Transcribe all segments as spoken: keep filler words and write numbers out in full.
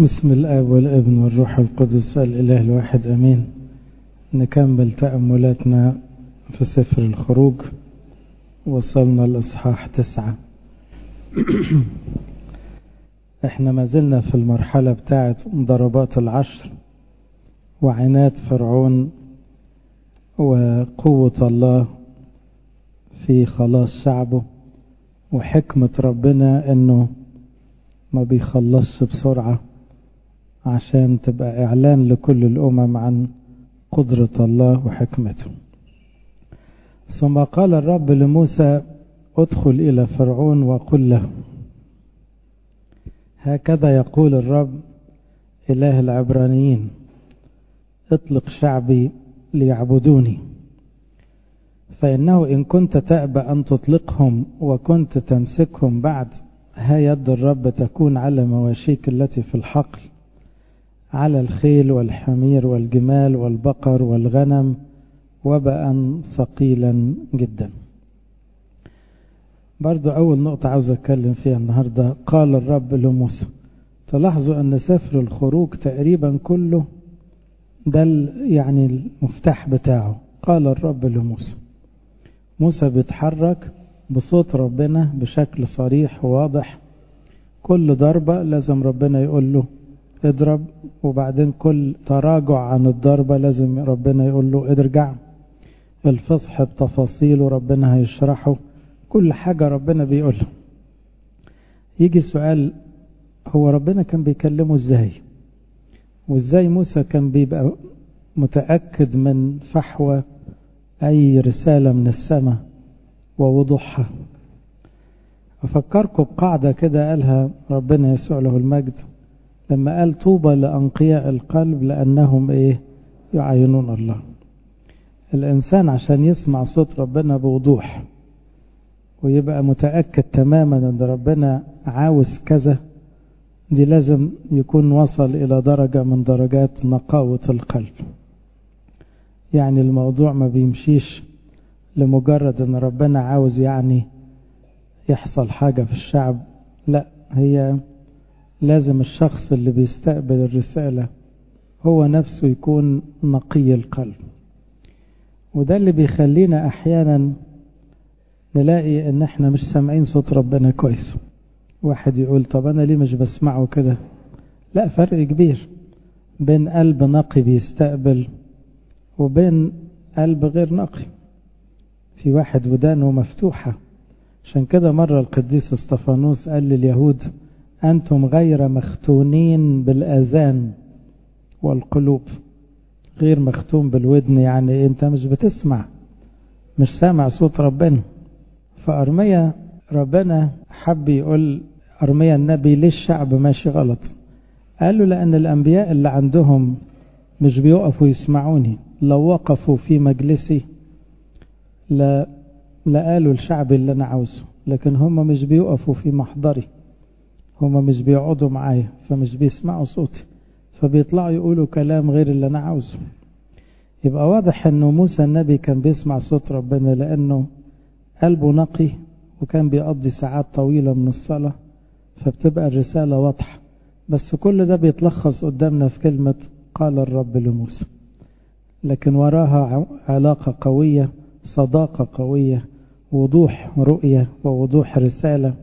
بسم الآب والابن والروح القدس الإله الواحد أمين. نكمل تأملاتنا في سفر الخروج، وصلنا الإصحاح تسعة. احنا ما زلنا في المرحلة بتاعة ضربات العشر وعناد فرعون وقوة الله في خلاص شعبه، وحكمة ربنا انه ما بيخلصش بسرعة عشان تبقى اعلان لكل الامم عن قدرة الله وحكمته. ثم قال الرب لموسى: ادخل الى فرعون وقل له: هكذا يقول الرب اله العبرانيين، اطلق شعبي ليعبدوني، فإنه إن كنت تأبى أن تطلقهم وكنت تمسكهم بعد، ها يد الرب تكون على مواشيك التي في الحقل، على الخيل والحمير والجمال والبقر والغنم، وباء ثقيلا جدا. برضو أول نقطة عاوز أتكلم فيها النهاردة، قال الرب لموسى. تلاحظوا أن سفر الخروج تقريبا كله ده يعني المفتاح بتاعه، قال الرب لموسى. موسى بيتحرك بصوت ربنا بشكل صريح وواضح، كل ضربة لازم ربنا يقول له اضرب، وبعدين كل تراجع عن الضربة لازم ربنا يقول له ارجع. الفصح بتفاصيله ربنا هيشرحه، كل حاجة ربنا بيقوله. يجي سؤال، هو ربنا كان بيكلمه ازاي؟ وازاي موسى كان بيبقى متأكد من فحوى أي رسالة من السماء ووضوحها؟ أفكركم بقاعدة كده قالها ربنا يسوع له المجد لما قال: طوبى لأنقياء القلب لأنهم إيه؟ يعينون الله. الإنسان عشان يسمع صوت ربنا بوضوح ويبقى متأكد تماما أن ربنا عاوز كذا، دي لازم يكون وصل إلى درجة من درجات نقاوة القلب. يعني الموضوع ما بيمشيش لمجرد أن ربنا عاوز يعني يحصل حاجة في الشعب، لا، هي لازم الشخص اللي بيستقبل الرسالة هو نفسه يكون نقي القلب. وده اللي بيخلينا أحيانا نلاقي أن احنا مش سامعين صوت ربنا كويس. واحد يقول: طب أنا ليه مش بسمعه كده؟ لا، فرق كبير بين قلب نقي بيستقبل وبين قلب غير نقي. في واحد ودانه مفتوحة. عشان كده مرة القديس استفانوس قال لليهود: أنتم غير مختونين بالآذان والقلوب. غير مختون بالودن يعني أنت مش بتسمع، مش سامع صوت ربنا. فأرميا ربنا حب يقول أرميا النبي: ليه الشعب ماشي غلط؟ قال له: لأن الأنبياء اللي عندهم مش بيوقفوا يسمعوني، لو وقفوا في مجلسي لا لقالوا الشعب اللي أنا عاوزه، لكن هم مش بيوقفوا في محضري، هم مش بيقعدوا معايا، فمش بيسمعوا صوتي، فبيطلعوا يقولوا كلام غير اللي أنا عاوزه. يبقى واضح أنه موسى النبي كان بيسمع صوت ربنا لأنه قلبه نقي، وكان بيقضي ساعات طويلة من الصلاة، فبتبقى الرسالة واضحة. بس كل ده بيتلخص قدامنا في كلمة قال الرب لموسى، لكن وراها علاقة قوية، صداقة قوية، وضوح رؤية ووضوح رسالة.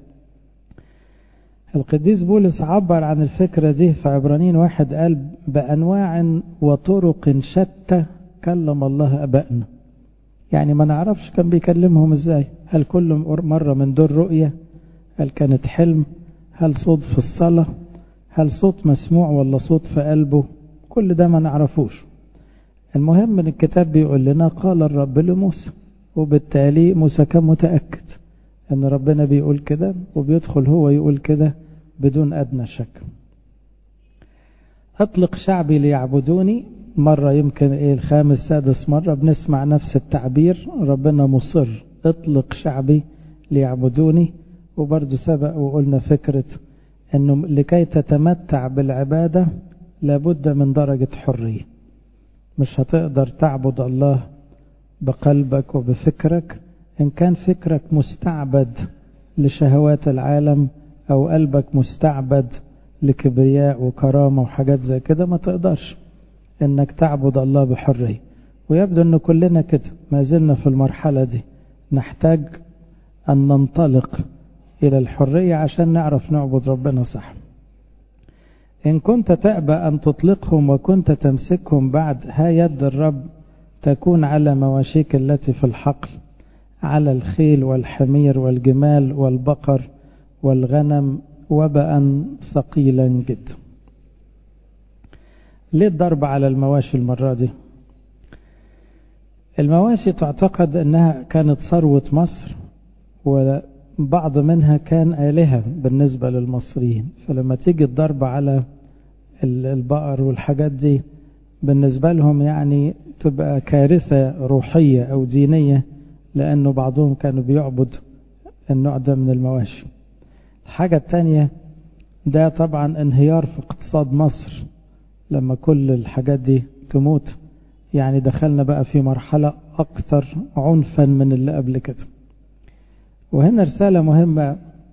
القديس بولس عبر عن الفكرة دي في عبرانيين واحد، قال: بأنواع وطرق شتى كلم الله أبائنا. يعني ما نعرفش كان بيكلمهم ازاي، هل كل مرة من دور رؤية؟ هل كانت حلم؟ هل صوت في الصلاة؟ هل صوت مسموع ولا صوت في قلبه؟ كل ده ما نعرفوش. المهم ان الكتاب بيقول لنا قال الرب لموسى، وبالتالي موسى كان متأكد ان ربنا بيقول كده، وبيدخل هو يقول كده بدون أدنى شك. اطلق شعبي ليعبدوني، مرة يمكن ايه الخامس سادس مرة بنسمع نفس التعبير. ربنا مصر اطلق شعبي ليعبدوني. وبرضو سبق وقلنا فكرة انه لكي تتمتع بالعبادة لابد من درجة حرية. مش هتقدر تعبد الله بقلبك وبفكرك إن كان فكرك مستعبد لشهوات العالم، أو قلبك مستعبد لكبرياء وكرامة وحاجات زي كده ما تقدرش انك تعبد الله بحرية. ويبدو ان كلنا كده ما زلنا في المرحلة دي، نحتاج ان ننطلق الى الحرية عشان نعرف نعبد ربنا صح. إن كنت تأبى أن تطلقهم وكنت تمسكهم بعد، ها يد الرب تكون على مواشيك التي في الحقل، على الخيل والحمير والجمال والبقر والغنم وباء ثقيلا جدا. ليه الضرب على المواشي المرة دي؟ المواشي تعتقد أنها كانت ثروة مصر، وبعض منها كان آلهة بالنسبة للمصريين، فلما تيجي الضرب على البقر والحاجات دي بالنسبة لهم يعني تبقى كارثة روحية أو دينية، لأنه بعضهم كانوا بيعبد النوع ده من المواشي. الحاجة التانية ده طبعا انهيار في اقتصاد مصر لما كل الحاجات دي تموت، يعني دخلنا بقى في مرحلة أكثر عنفا من اللي قبل كده. وهنا رسالة مهمة،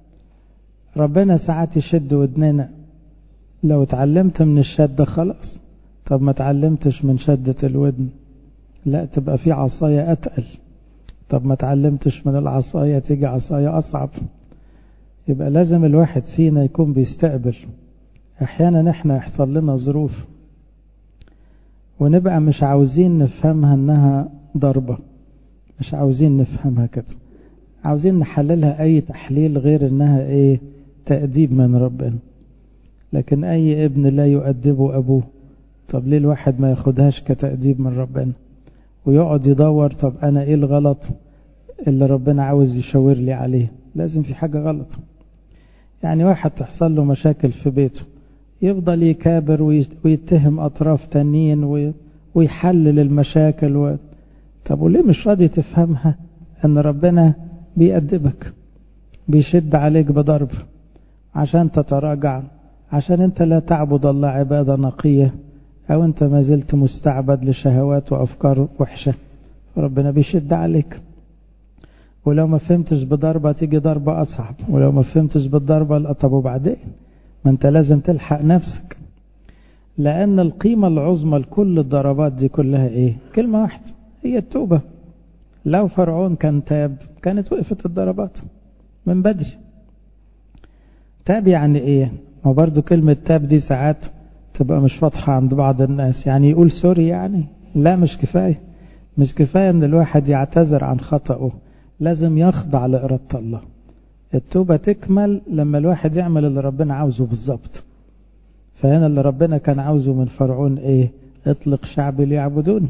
ربنا ساعات يشد ودننا، لو اتعلمت من الشد خلاص، طب ما اتعلمتش من شدة الودن لا تبقى في عصاية أتقل، طب ما اتعلمتش من العصاية تيجي عصاية أصعب. يبقى لازم الواحد فينا يكون بيستقبل. احيانا احنا يحصل لنا ظروف ونبقى مش عاوزين نفهمها انها ضربة، مش عاوزين نفهمها كده، عاوزين نحللها اي تحليل غير انها ايه، تأديب من ربنا. لكن اي ابن لا يؤدبه ابوه، طب ليه الواحد ما ياخدهاش كتأديب من ربنا ويقعد يدور طب انا ايه الغلط اللي ربنا عاوز يشاور لي عليه؟ لازم في حاجة غلط. يعني واحد تحصل له مشاكل في بيته يفضل يكابر ويتهم أطراف تانيين ويحلل المشاكل و... طب وليه مش راضي تفهمها أن ربنا بيأدبك، بيشد عليك بضرب عشان تتراجع، عشان أنت لا تعبد الله عبادة نقية، أو أنت ما زلت مستعبد لشهوات وأفكار وحشة، ربنا بيشد عليك. ولو ما فهمتش بضربة تيجي ضربة أصعب، ولو ما فهمتش بالضربة لا طب وبعدين، ما أنت لازم تلحق نفسك. لأن القيمة العظمى لكل الضربات دي كلها إيه؟ كلمة واحدة، هي التوبة. لو فرعون كان تاب كانت وقفت الضربات من بدري. تاب يعني إيه؟ ما برضو كلمة تاب دي ساعات تبقى مش واضحة عند بعض الناس، يعني يقول سوري يعني؟ لا، مش كفاية. مش كفاية أن الواحد يعتذر عن خطأه، لازم يخضع لإرادة الله. التوبة تكمل لما الواحد يعمل اللي ربنا عاوزه بالظبط. فهنا اللي ربنا كان عاوزه من فرعون ايه؟ اطلق شعبي ليعبدوني.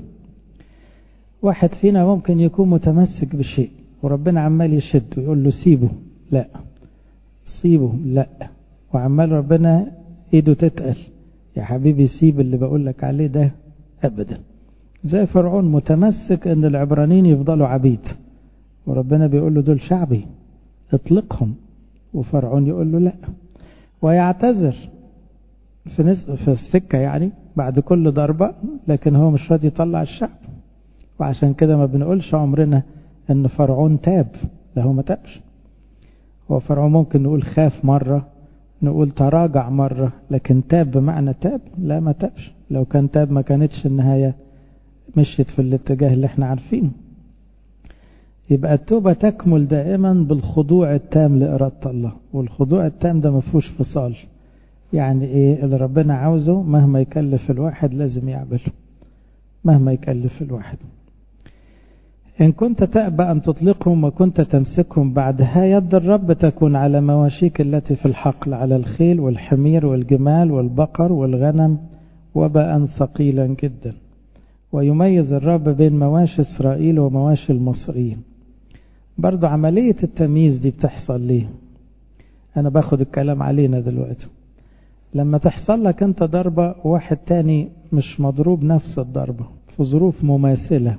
واحد فينا ممكن يكون متمسك بشيء وربنا عمال يشد ويقول له سيبه، لا سيبه لا، وعمال ربنا ايده تتقل، يا حبيبي سيب اللي بقول لك عليه ده ابدا. زي فرعون متمسك ان العبرانيين يفضلوا عبيد، وربنا بيقول له دول شعبي اطلقهم، وفرعون يقول له لا، ويعتذر في نص في السكة يعني بعد كل ضربة، لكن هو مش راضي يطلع الشعب. وعشان كده ما بنقولش عمرنا ان فرعون تاب، لا هو ما تابش. هو فرعون ممكن نقول خاف مرة، نقول تراجع مرة، لكن تاب بمعنى تاب؟ لا، ما تابش. لو كان تاب ما كانتش النهاية مشيت في الاتجاه اللي احنا عارفينه. يبقى التوبة تكمل دائما بالخضوع التام لإرادة الله، والخضوع التام ده ما فيهوش فصال. يعني ايه؟ اللي ربنا عاوزه مهما يكلف الواحد لازم يعمله، مهما يكلف الواحد. إن كنت تأبى أن تطلقهم وكنت تمسكهم بعد، ها يد الرب تكون على مواشيك التي في الحقل، على الخيل والحمير والجمال والبقر والغنم وباء ثقيلا جدا. ويميز الرب بين مواشي إسرائيل ومواشي المصريين. برضو عملية التمييز دي بتحصل ليه؟ أنا باخد الكلام علينا دلوقتي. لما تحصل لك أنت ضربة واحد تاني مش مضروب نفس الضربة في ظروف مماثلة،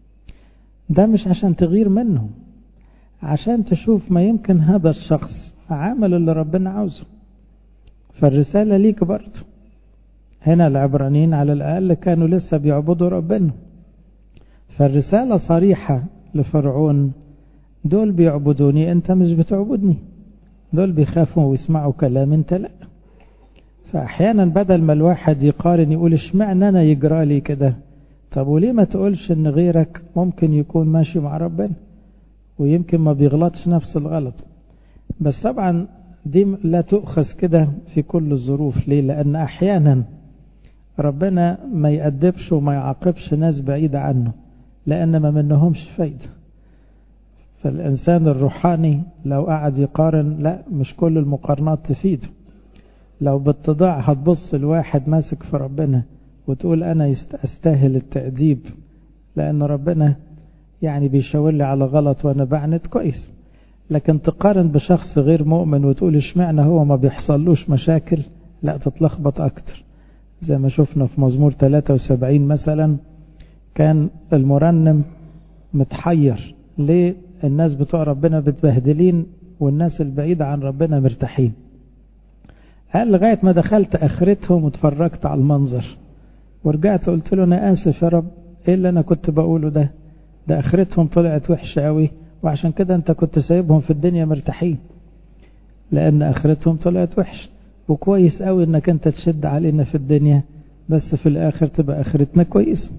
ده مش عشان تغير منه، عشان تشوف ما يمكن هذا الشخص عامل اللي ربنا عاوزه. فالرسالة ليك برضو. هنا العبرانيين على الأقل كانوا لسه بيعبدوا ربنا، فالرسالة صريحة لفرعون، دول بيعبدوني انت مش بتعبدني، دول بيخافوا ويسمعوا كلام انت لا. فأحيانا بدل ما الواحد يقارن يقول اشمعنى أنا يجرى لي كده، طب وليه ما تقولش ان غيرك ممكن يكون ماشي مع ربنا ويمكن ما بيغلطش نفس الغلط. بس طبعا دي لا تؤخذ كده في كل الظروف. ليه؟ لأن أحيانا ربنا ما يأدبش وما يعاقبش ناس بعيدة عنه لأن ما منهمش فايدة. فالإنسان الروحاني لو قعد يقارن، لا، مش كل المقارنات تفيده. لو بالتضاع هتبص الواحد ماسك في ربنا وتقول أنا أستاهل التأديب لأن ربنا يعني بيشاور لي على غلط وأنا بعند، كويس. لكن تقارن بشخص غير مؤمن وتقول اشمعنى هو ما بيحصلوش مشاكل، لا، تتلخبط أكتر. زي ما شفنا في مزمور ثلاثة وسبعين مثلا، كان المرنم متحير ليه الناس بتوع ربنا بتبهدلين والناس البعيدة عن ربنا مرتاحين. قال لغاية ما دخلت آخرتهم وتفرجت على المنظر ورجعت قلت له أنا آسف يا رب، إيه اللي أنا كنت بقوله ده؟ ده آخرتهم طلعت وحشة قوي، وعشان كده أنت كنت سايبهم في الدنيا مرتاحين لأن آخرتهم طلعت وحش. وكويس قوي أنك أنت تشد علينا في الدنيا بس في الآخر تبقى آخرتنا كويس.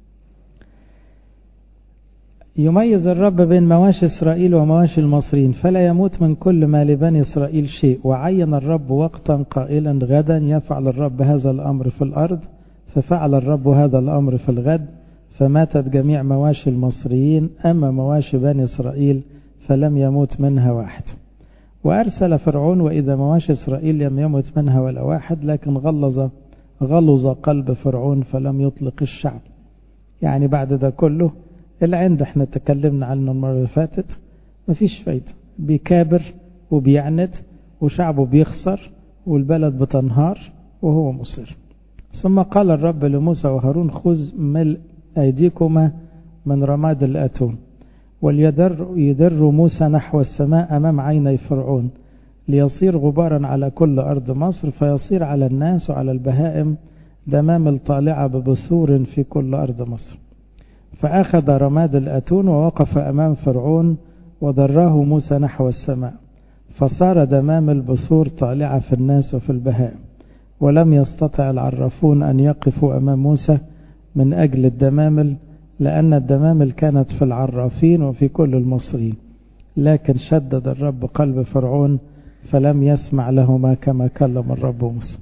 يميز الرب بين مواشي إسرائيل ومواشي المصريين فلا يموت من كل ما لبني إسرائيل شيء. وعين الرب وقتا قائلا غدا يفعل الرب هذا الأمر في الأرض، ففعل الرب هذا الأمر في الغد، فماتت جميع مواشي المصريين. أما مواشي بني إسرائيل فلم يموت منها واحد. وأرسل فرعون وإذا مواشي إسرائيل لم يموت منها ولا واحد، لكن غلظ غلظ قلب فرعون فلم يطلق الشعب. يعني بعد ده كله العند احنا تكلمنا عنه المرة اللي فاتت، مفيش فايدة، بيكابر وبيعند وشعبه بيخسر والبلد بتنهار وهو مصر. ثم قال الرب لموسى وهارون خذ ملء أيديكما من رماد الأتون وليدر يدر موسى نحو السماء أمام عيني فرعون ليصير غبارا على كل أرض مصر، فيصير على الناس وعلى البهائم دمام طالعة ببثور في كل أرض مصر. فأخذ رماد الأتون ووقف أمام فرعون ودراه موسى نحو السماء، فصار دمام البثور طالعة في الناس وفي البهائم، ولم يستطع العرافون أن يقفوا أمام موسى من أجل الدمامل، لأن الدمامل كانت في العرافين وفي كل المصريين. لكن شدد الرب قلب فرعون فلم يسمع لهما كما كلم الرب موسى.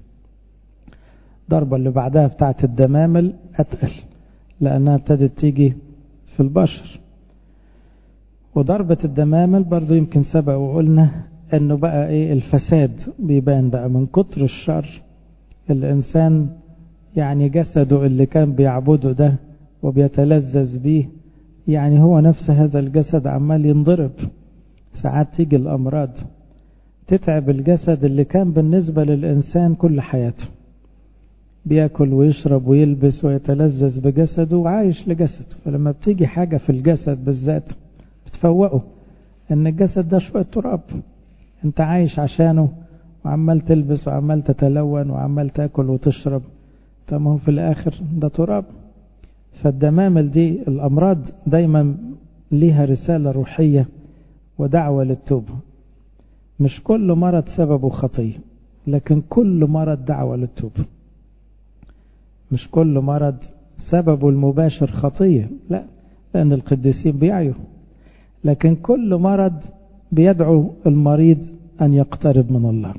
ضربة اللي بعدها بتاعت الدمامل أتقل لأنها ابتدت تيجي في البشر. وضربة الدمامل برضو يمكن سبق وقلنا أنه بقى إيه الفساد بيبان بقى من كتر الشر. الإنسان يعني جسده اللي كان بيعبده ده وبيتلذذ بيه، يعني هو نفس هذا الجسد عمال ينضرب. ساعات تيجي الأمراض تتعب الجسد اللي كان بالنسبة للإنسان كل حياته بيأكل ويشرب ويلبس ويتلذذ بجسده وعايش لجسده. فلما بتيجي حاجة في الجسد بالذات بتفوقه ان الجسد ده شوية تراب، انت عايش عشانه وعمال تلبس وعمال تتلون وعمال تأكل وتشرب، طب هو في الآخر ده تراب. فالدمامل دي الأمراض دايما ليها رسالة روحية ودعوة للتوبة. مش كل مرض سببه خطية، لكن كل مرض دعوة للتوبة. مش كل مرض سببه المباشر خطية، لا، لأن القديسين بيعيوا، لكن كل مرض بيدعو المريض أن يقترب من الله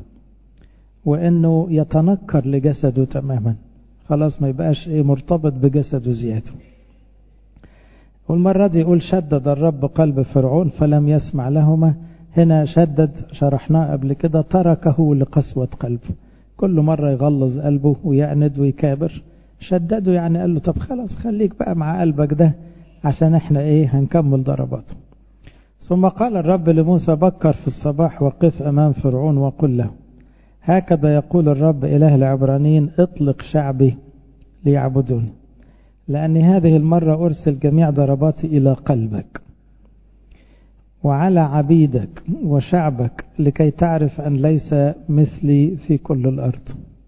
وأنه يتنكر لجسده تماما، خلاص ما يبقاش إيه مرتبط بجسده زيادة. والمرة دي يقول شدد الرب قلب فرعون فلم يسمع لهما. هنا شدد شرحناه قبل كده، تركه لقسوة قلبه. كل مرة يغلظ قلبه ويعند ويكابر، شدده يعني قال له طب خلاص خليك بقى مع قلبك ده عشان احنا ايه هنكمل ضربات. ثم قال الرب لموسى بكر في الصباح وقف أمام فرعون وقل له هكذا يقول الرب إله العبرانيين اطلق شعبي ليعبدوني، لأني هذه المرة أرسل جميع ضرباتي إلى قلبك وعلى عبيدك وشعبك لكي تعرف أن ليس مثلي في كل الأرض.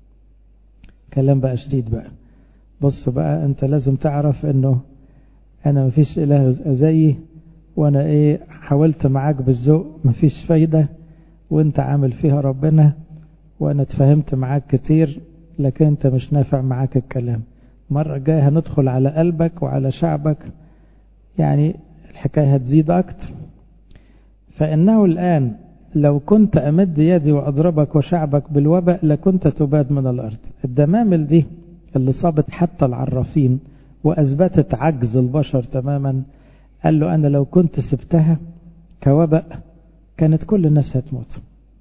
كلام بقى شديد بقى. بص بقى أنت لازم تعرف أنه أنا مفيش إله زيي، وأنا إيه حاولت معاك بالذوق مفيش فايدة، وأنت عامل فيها ربنا وأنا اتفهمت معاك كتير لكن أنت مش نافع معاك الكلام، مرة جاية هندخل على قلبك وعلى شعبك، يعني الحكاية هتزيد أكتر. فإنه الآن لو كنت أمد يدي وأضربك وشعبك بالوباء لكنت تباد من الأرض. الدمامل دي اللي صابت حتى العرافين وأثبتت عجز البشر تماما، قال له أنا لو كنت سبتها كوباء كانت كل الناس هتموت.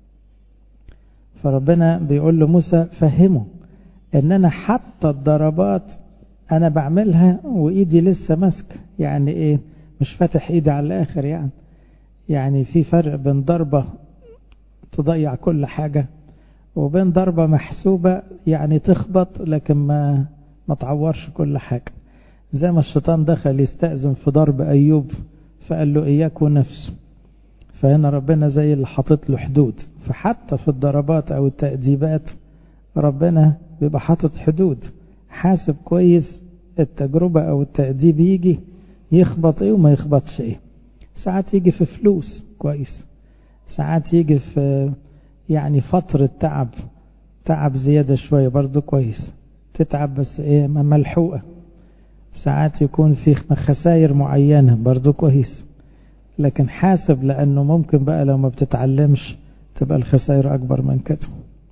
فربنا بيقول له موسى فهمه ان انا حتى الضربات انا بعملها وايدي لسه ماسكه، يعني ايه مش فاتح ايدي على الاخر، يعني يعني في فرق بين ضربة تضيع كل حاجة وبين ضربة محسوبة يعني تخبط لكن ما ما تعورش كل حاجة. زي ما الشيطان دخل يستأذن في ضرب أيوب فقال له إياك ونفسه، فهنا ربنا زي اللي حاطط له حدود. فحتى في الضربات أو التأديبات ربنا بيبقى حاطط حدود، حاسب كويس التجربة أو التأديب يجي يخبط إيه وما يخبطش إيه. ساعات يجي في فلوس كويس، ساعات يجي في يعني فترة تعب تعب زيادة شوية برضو كويس، تتعب بس إيه ملحوقة. ساعات يكون في خسائر معينة برضو كويس، لكن حاسب لأنه ممكن بقى لو ما بتتعلمش تبقى الخسائر أكبر من كده.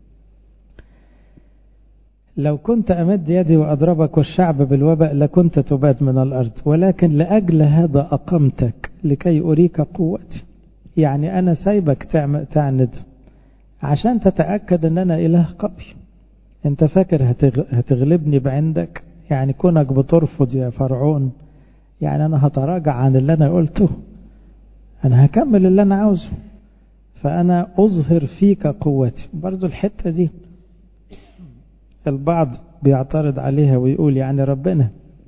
لو كنت أمد يدي وأضربك والشعب بالوباء لكنت تباد من الأرض، ولكن لأجل هذا أقمتك لكي أريك قوتي. يعني أنا سايبك تعند عشان تتأكد أن أنا إله قوي. أنت فاكر هتغلبني بعندك؟ يعني كونك بترفض يا فرعون يعني أنا هتراجع عن اللي أنا قلته؟ أنا هكمل اللي أنا عاوزه، فأنا أظهر فيك قوتي. برضو الحتة دي البعض بيعترض عليها ويقول يعني ربنا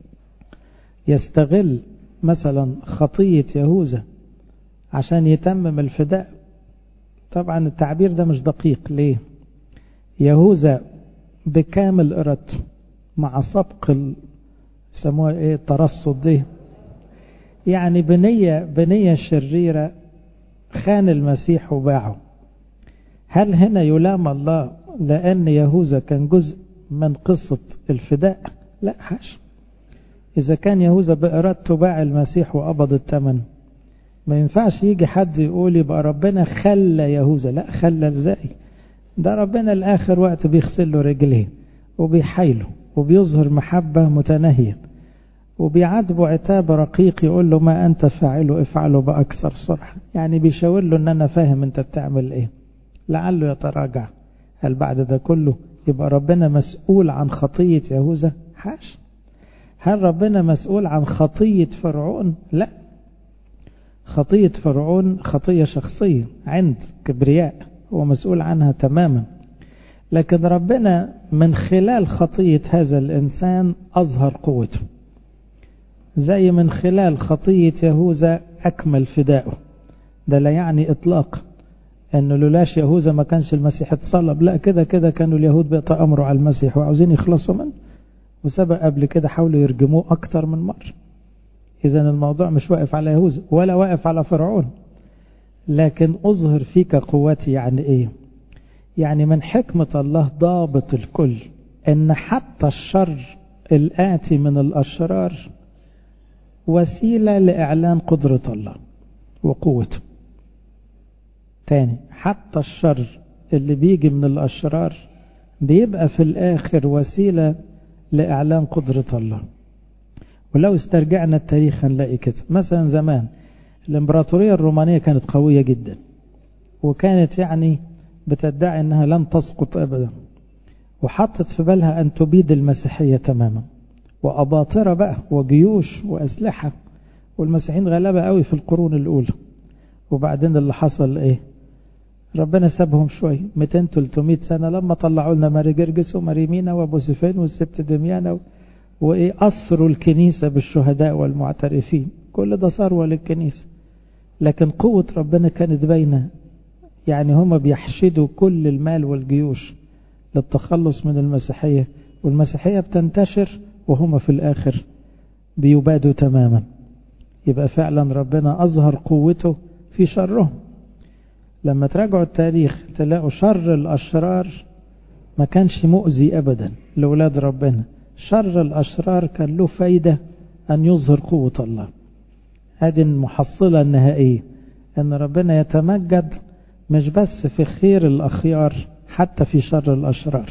يستغل مثلا خطية يهوذا عشان يتمم الفداء. طبعا التعبير ده مش دقيق. ليه؟ يهوذا بكامل إرادته مع سبق يسموها ايه الترصد دي، يعني بنية بنية شريرة خان المسيح وباعه. هل هنا يلام الله لأن يهوذا كان جزء من قصة الفداء؟ لا حاش. إذا كان يهوذا بإرادته باع المسيح وقبض الثمن، ما ينفعش يجي حد يقول يبقى ربنا خلى يهوذا. لا، خلى ازاي؟ ده ربنا الآخر وقت بيغسل له رجليه وبيحايله وبيظهر محبة متناهية وبيعاتبه عتاب رقيق، يقول له ما أنت فاعله افعله بأكثر سرعة. يعني بيشاور له أن أنا فاهم أنت بتعمل إيه، لعله يتراجع. هل بعد ده كله يبقى ربنا مسؤول عن خطية يهوذا؟ حاش. هل ربنا مسؤول عن خطية فرعون؟ لا. خطية فرعون خطية شخصية عند كبرياء، هو مسؤول عنها تماما. لكن ربنا من خلال خطية هذا الإنسان أظهر قوته، زي من خلال خطية يهوذا أكمل فدائه. ده لا يعني إطلاق أنه لولاش يهوذا ما كانش المسيح اتصلب، لا، كده كده كانوا اليهود بيتأمروا على المسيح وعاوزين يخلصوا منه، وسبق قبل كده حاولوا يرجموه أكتر من مرة. إذن الموضوع مش واقف على يهوذا ولا واقف على فرعون. لكن أظهر فيك قوتي يعني إيه؟ يعني من حكمة الله ضابط الكل أن حتى الشر الآتي من الأشرار وسيلة لإعلان قدرة الله وقوته. تاني، حتى الشر اللي بيجي من الأشرار بيبقى في الآخر وسيلة لإعلان قدرة الله. ولو استرجعنا التاريخ هنلاقي كده. مثلا زمان الإمبراطورية الرومانية كانت قوية جدا، وكانت يعني بتدعي أنها لن تسقط أبدا، وحطت في بالها أن تبيد المسيحية تماما، وأباطرة بقى وجيوش وأسلحة، والمسيحيين غلبة قوي في القرون الأولى. وبعدين اللي حصل إيه؟ ربنا سابهم شوي مئتين ثلاثمائة سنة لما طلعوا لنا ماري جرجس وماري مينا وابو سفين والست دميانة، وإيه أسروا الكنيسة بالشهداء والمعترفين. كل ده ثروة للكنيسة، لكن قوة ربنا كانت باينة. يعني هم بيحشدوا كل المال والجيوش للتخلص من المسيحية، والمسيحية بتنتشر وهم في الآخر بيبادوا تماما. يبقى فعلا ربنا أظهر قوته في شرهم. لما تراجعوا التاريخ تلاقوا شر الأشرار ما كانش مؤذي أبدا لأولاد ربنا. شر الأشرار كان له فايدة أن يظهر قوة الله. هذه المحصلة النهائية، أن ربنا يتمجد مش بس في خير الأخيار، حتى في شر الأشرار.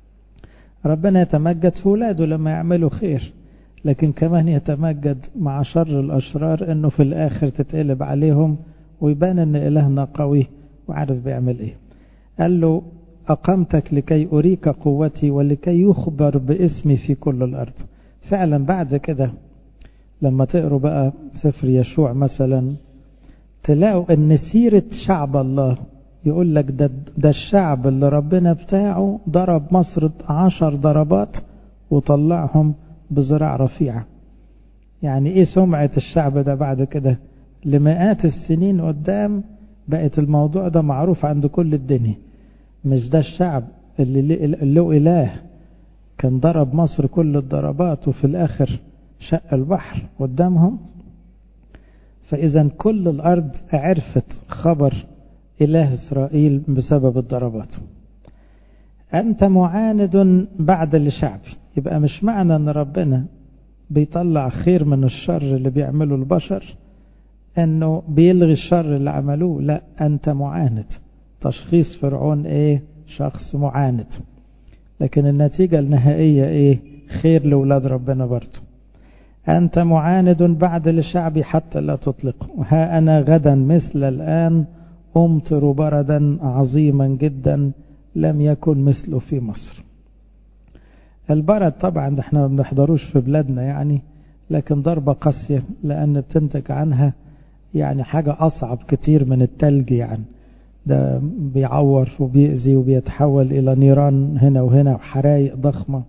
ربنا يتمجد في ولاده لما يعملوا خير، لكن كمان يتمجد مع شر الأشرار، أنه في الآخر تتقلب عليهم ويبان أن إلهنا قوي وعارف بيعمل إيه. قال له أقمتك لكي أريك قوتي ولكي يخبر باسمي في كل الأرض. فعلا بعد كده لما تقروا بقى سفر يشوع مثلا، تلاقوا أن سيرة شعب الله يقول لك ده, ده الشعب اللي ربنا بتاعه ضرب مصر عشر ضربات وطلعهم بذراع رفيعة. يعني ايه سمعة الشعب ده بعد كده لمئات السنين قدام؟ بقت الموضوع ده معروف عند كل الدنيا. مش ده الشعب اللي له إله كان ضرب مصر كل الضربات وفي الآخر شق البحر قدامهم؟ فإذا كل الأرض عرفت خبر إله إسرائيل بسبب الضربات. أنت معاند بعد لشعبي. يبقى مش معنى أن ربنا بيطلع خير من الشر اللي بيعمله البشر أنه بيلغي الشر اللي عملوه، لا، أنت معاند. تشخيص فرعون إيه؟ شخص معاند، لكن النتيجة النهائية إيه؟ خير لأولاد ربنا برضه. أنت معاند بعد لشعبي حتى لا تطلقه، ها أنا غدا مثل الآن أمطر بردا عظيما جدا لم يكن مثله في مصر. البرد طبعا احنا ما بنحضروش في بلادنا يعني، لكن ضربة قاسية لأن بتنتج عنها يعني حاجة أصعب كتير من التلج. يعني ده بيعور وبيأذي وبيتحول إلى نيران هنا وهنا وحرايق ضخمة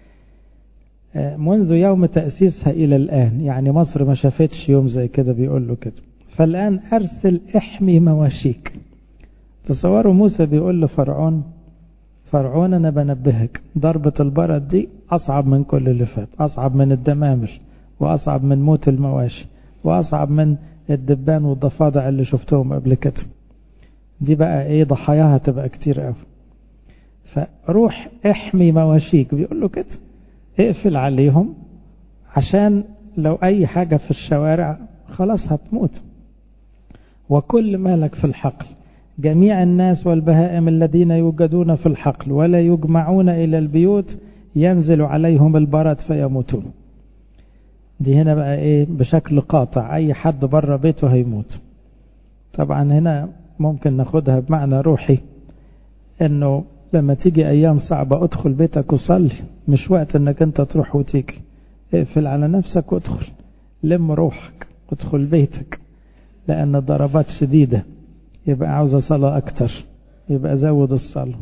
منذ يوم تأسيسها إلى الآن. يعني مصر ما شافتش يوم زي كده، بيقول له كده. فالآن أرسل احمي مواشيك. تصوروا موسى بيقول لفرعون، فرعون أنا بنبهك، ضربة البرد دي أصعب من كل اللي فات، أصعب من الدمامل وأصعب من موت المواشي وأصعب من الدبان والضفادع اللي شفتهم قبل كده. دي بقى إيه؟ ضحاياها تبقى كتير قوي. فروح احمي مواشيك، بيقول له كده، اقفل عليهم عشان لو أي حاجة في الشوارع خلاص هتموت. وكل مالك في الحقل، جميع الناس والبهائم الذين يوجدون في الحقل ولا يجمعون إلى البيوت ينزل عليهم البرد فيموتون. دي هنا بقى إيه؟ بشكل قاطع، أي حد بره بيته هيموت. طبعا هنا ممكن ناخدها بمعنى روحي، إنه لما تيجي أيام صعبة ادخل بيتك وصلي، مش وقت إنك أنت تروح وتيجي. اقفل على نفسك وادخل، لم روحك وادخل بيتك، لأن الضربات شديدة، يبقى عاوز صلاة أكتر، يبقى زود الصلاة.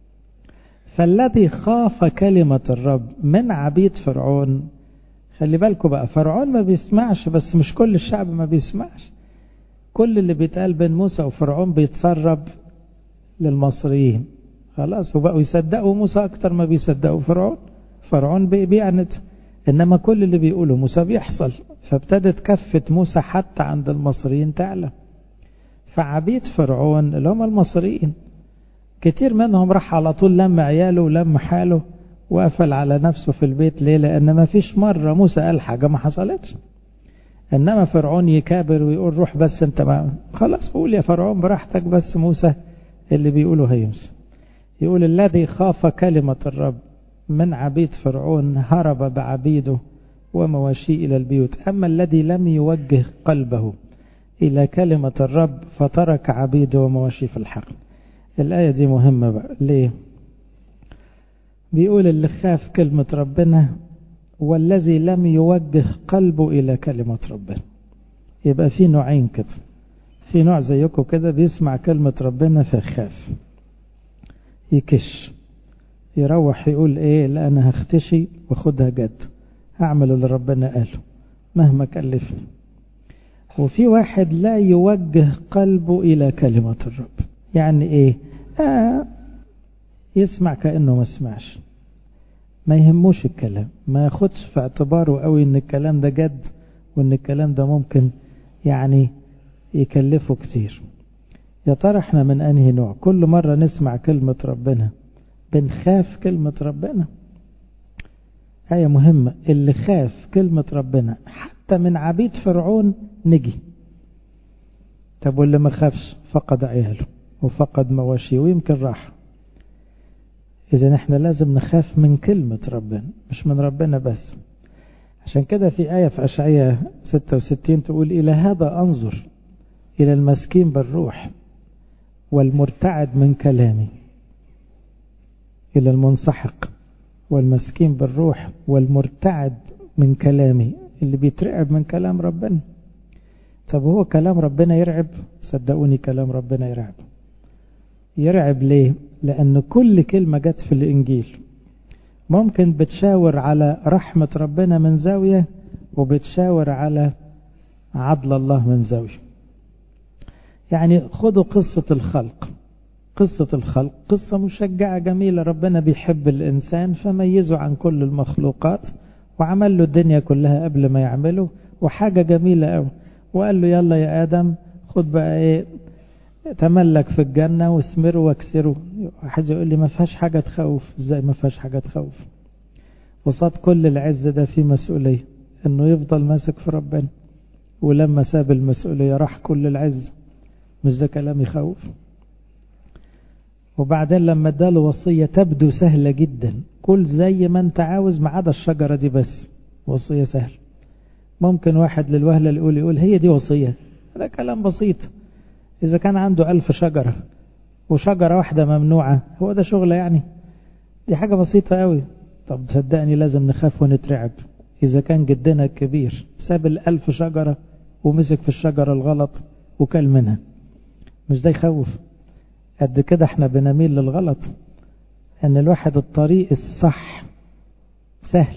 فالذي خاف كلمة الرب من عبيد فرعون. خلي بالكم بقى، فرعون ما بيسمعش، بس مش كل الشعب ما بيسمعش. كل اللي بيتقال بين موسى وفرعون بيتسرب للمصريين، خلاص، وبقوا يصدقوا موسى أكتر ما بيصدقوا فرعون. فرعون بيعند، إنما كل اللي بيقوله موسى بيحصل. فابتدت كفة موسى حتى عند المصريين تعلى. فعبيد فرعون اللي هم المصريين كتير منهم راح على طول لم عياله ولم حاله وقفل على نفسه في البيت. ليه؟ لأن ما فيش مرة موسى قال حاجة ما حصلتش. إنما فرعون يكابر ويقول روح بس انت، ما خلاص قول يا فرعون براحتك، بس موسى اللي بيقوله هيمس. يقول الذي خاف كلمة الرب من عبيد فرعون هرب بعبيده ومواشيه إلى البيوت. أما الذي لم يوجه قلبه إلى كلمة الرب فترك عبيده ومواشيه في الحقل. الآية دي مهمة بقى. ليه؟ بيقول اللي خاف كلمة ربنا والذي لم يوجه قلبه إلى كلمة ربنا. يبقى في نوعين كده. في نوع زيكم كده بيسمع كلمة ربنا فيخاف، يكش، يروح يقول ايه؟ لا انا هختشي واخدها جد، هعمل اللي ربنا قاله مهما كلفني. وفي واحد لا يوجه قلبه الى كلمة الرب. يعني ايه؟ آه يسمع كأنه ما سمعش، ما يهموش الكلام، ما ياخدش في اعتباره قوي ان الكلام ده جد، وان الكلام ده ممكن يعني يكلفه كتير. يا ترى احنا من انهي نوع؟ كل مرة نسمع كلمة ربنا بنخاف كلمة ربنا. آية مهمة، اللي خاف كلمة ربنا حتى من عبيد فرعون نجي. طب واللي ما خافش فقد عياله وفقد مواشيه ويمكن راح. إذا احنا لازم نخاف من كلمة ربنا مش من ربنا بس. عشان كده في آية في أشعية ستة وستين تقول إلى هذا أنظر، إلى المسكين بالروح والمرتعد من كلامي. إلى المنسحق والمسكين بالروح والمرتعد من كلامي، اللي بيترعب من كلام ربنا. طب هو كلام ربنا يرعب؟ صدقوني كلام ربنا يرعب. يرعب ليه؟ لأن كل كلمة جت في الإنجيل ممكن بتشاور على رحمة ربنا من زاوية، وبتشاور على عدل الله من زاوية. يعني خدوا قصة الخلق. قصة الخلق قصة مشجعة جميلة، ربنا بيحب الإنسان فميزه عن كل المخلوقات وعمل له الدنيا كلها قبل ما يعمله، وحاجة جميلة قوي. وقال له يلا يا آدم خد بقى ايه، تملك في الجنة واسمره واكسره. واحد يقول لي ما فيهاش حاجة تخوف. ازاي ما فيهاش حاجة تخوف؟ وصاد كل العز ده في مسؤولية انه يفضل ماسك في ربنا، ولما ساب المسؤولية راح كل العز. مش ده كلام يخوف؟ وبعدين لما اداله وصية تبدو سهلة جدا، كل زي ما انت عاوز ما عدا الشجرة دي بس. وصية سهل. ممكن واحد للوهلة يقول يقول هي دي وصية؟ ده كلام بسيط. إذا كان عنده ألف شجرة وشجرة واحدة ممنوعة، هو ده شغلة يعني؟ دي حاجة بسيطة قوي. طب صدقني لازم نخاف ونترعب إذا كان جدنا الكبير ساب الألف شجرة ومسك في الشجرة الغلط وكل منها. مش ده يخوف؟ قد كده احنا بنميل للغلط. ان الواحد الطريق الصح سهل.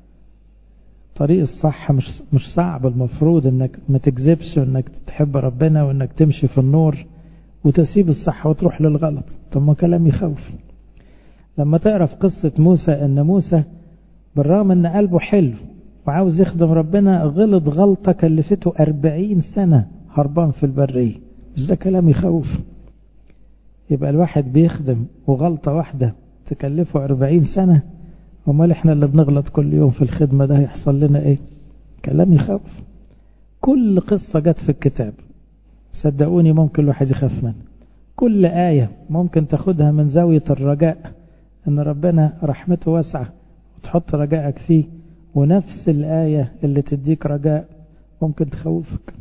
الطريق الصح مش مش صعب. المفروض انك ما تكذبش، وانك تحب ربنا، وانك تمشي في النور وتسيب الصح وتروح للغلط. طب ما كلام يخوف. لما تقرا في قصة موسى ان موسى بالرغم ان قلبه حلو وعاوز يخدم ربنا غلط غلطة كلفته أربعين سنة هربان في البرية. مش ده كلام يخوف؟ يبقى الواحد بيخدم وغلطة واحدة تكلفه أربعين سنة، ومال احنا اللي بنغلط كل يوم في الخدمة ده يحصل لنا ايه؟ كلام يخوف. كل قصة جت في الكتاب صدقوني ممكن الواحد يخاف منها. كل آية ممكن تاخدها من زاوية الرجاء ان ربنا رحمته واسعة وتحط رجائك فيه، ونفس الآية اللي تديك رجاء ممكن تخوفك.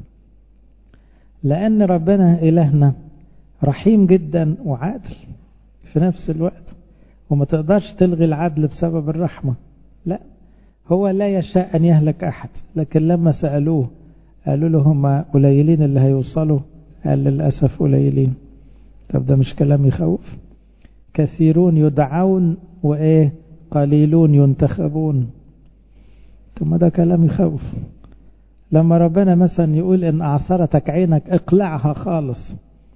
لأن ربنا إلهنا رحيم جدا وعادل في نفس الوقت، وما تقدرش تلغي العدل بسبب الرحمة. لا، هو لا يشاء أن يهلك أحد، لكن لما سألوه قالوا له هم قليلين اللي هيوصلوا، قال للأسف قليلين. طب ده مش كلام يخوف؟ كثيرون يدعون وإيه قليلون ينتخبون. طب ما ده كلام يخوف. لما ربنا مثلا يقول إن أعصرتك عينك اقلعها خالص،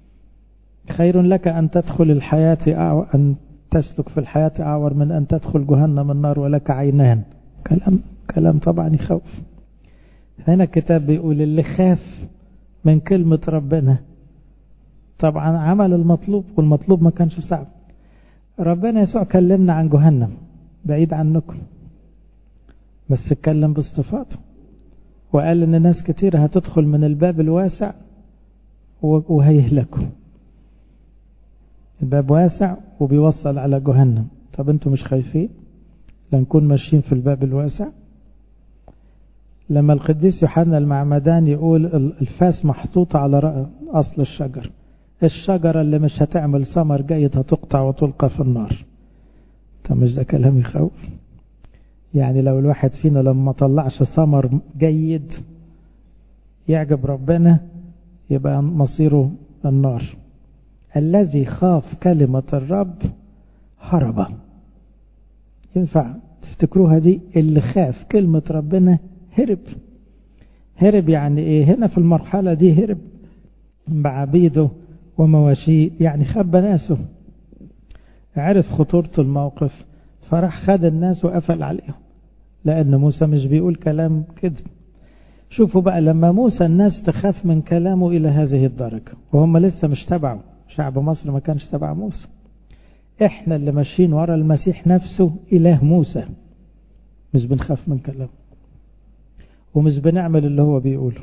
خير لك أن تدخل الحياة أو أن تسلك في الحياة أعور من أن تدخل جهنم النار ولك عينان. كلام كلام طبعا يخوف. هنا الكتاب بيقول اللي خاف من كلمة ربنا طبعا عمل المطلوب، والمطلوب ما كانش صعب. ربنا يسوع كلمنا عن جهنم بعيد عنكم، بس اتكلم باستفاضة وقال ان ناس كتير هتدخل من الباب الواسع وهيهلكوا. الباب واسع وبيوصل على جهنم. طب انتوا مش خايفين لنكون ماشيين في الباب الواسع؟ لما القديس يوحنا المعمدان يقول الفاس محطوطة على أصل الشجر، الشجرة اللي مش هتعمل ثمر جيد هتقطع وتلقى في النار. طب مش ده كلام يخوف؟ يعني لو الواحد فينا لما طلعش ثمر جيد يعجب ربنا يبقى مصيره النار. الذي خاف كلمة الرب هرب. ينفع تفتكروها دي؟ اللي خاف كلمة ربنا هرب. هرب يعني ايه؟ هنا في المرحلة دي هرب بعبيده ومواشيه، يعني خبى ناسه. عرف خطورة الموقف فراح خد الناس وقفل عليهم، لأن موسى مش بيقول كلام كذب. شوفوا بقى لما موسى الناس تخاف من كلامه إلى هذه الدرجة وهم لسه مش تبعه، شعب مصر ما كانش تبع موسى. احنا اللي ماشيين ورا المسيح نفسه إله موسى مش بنخاف من كلامه ومش بنعمل اللي هو بيقوله.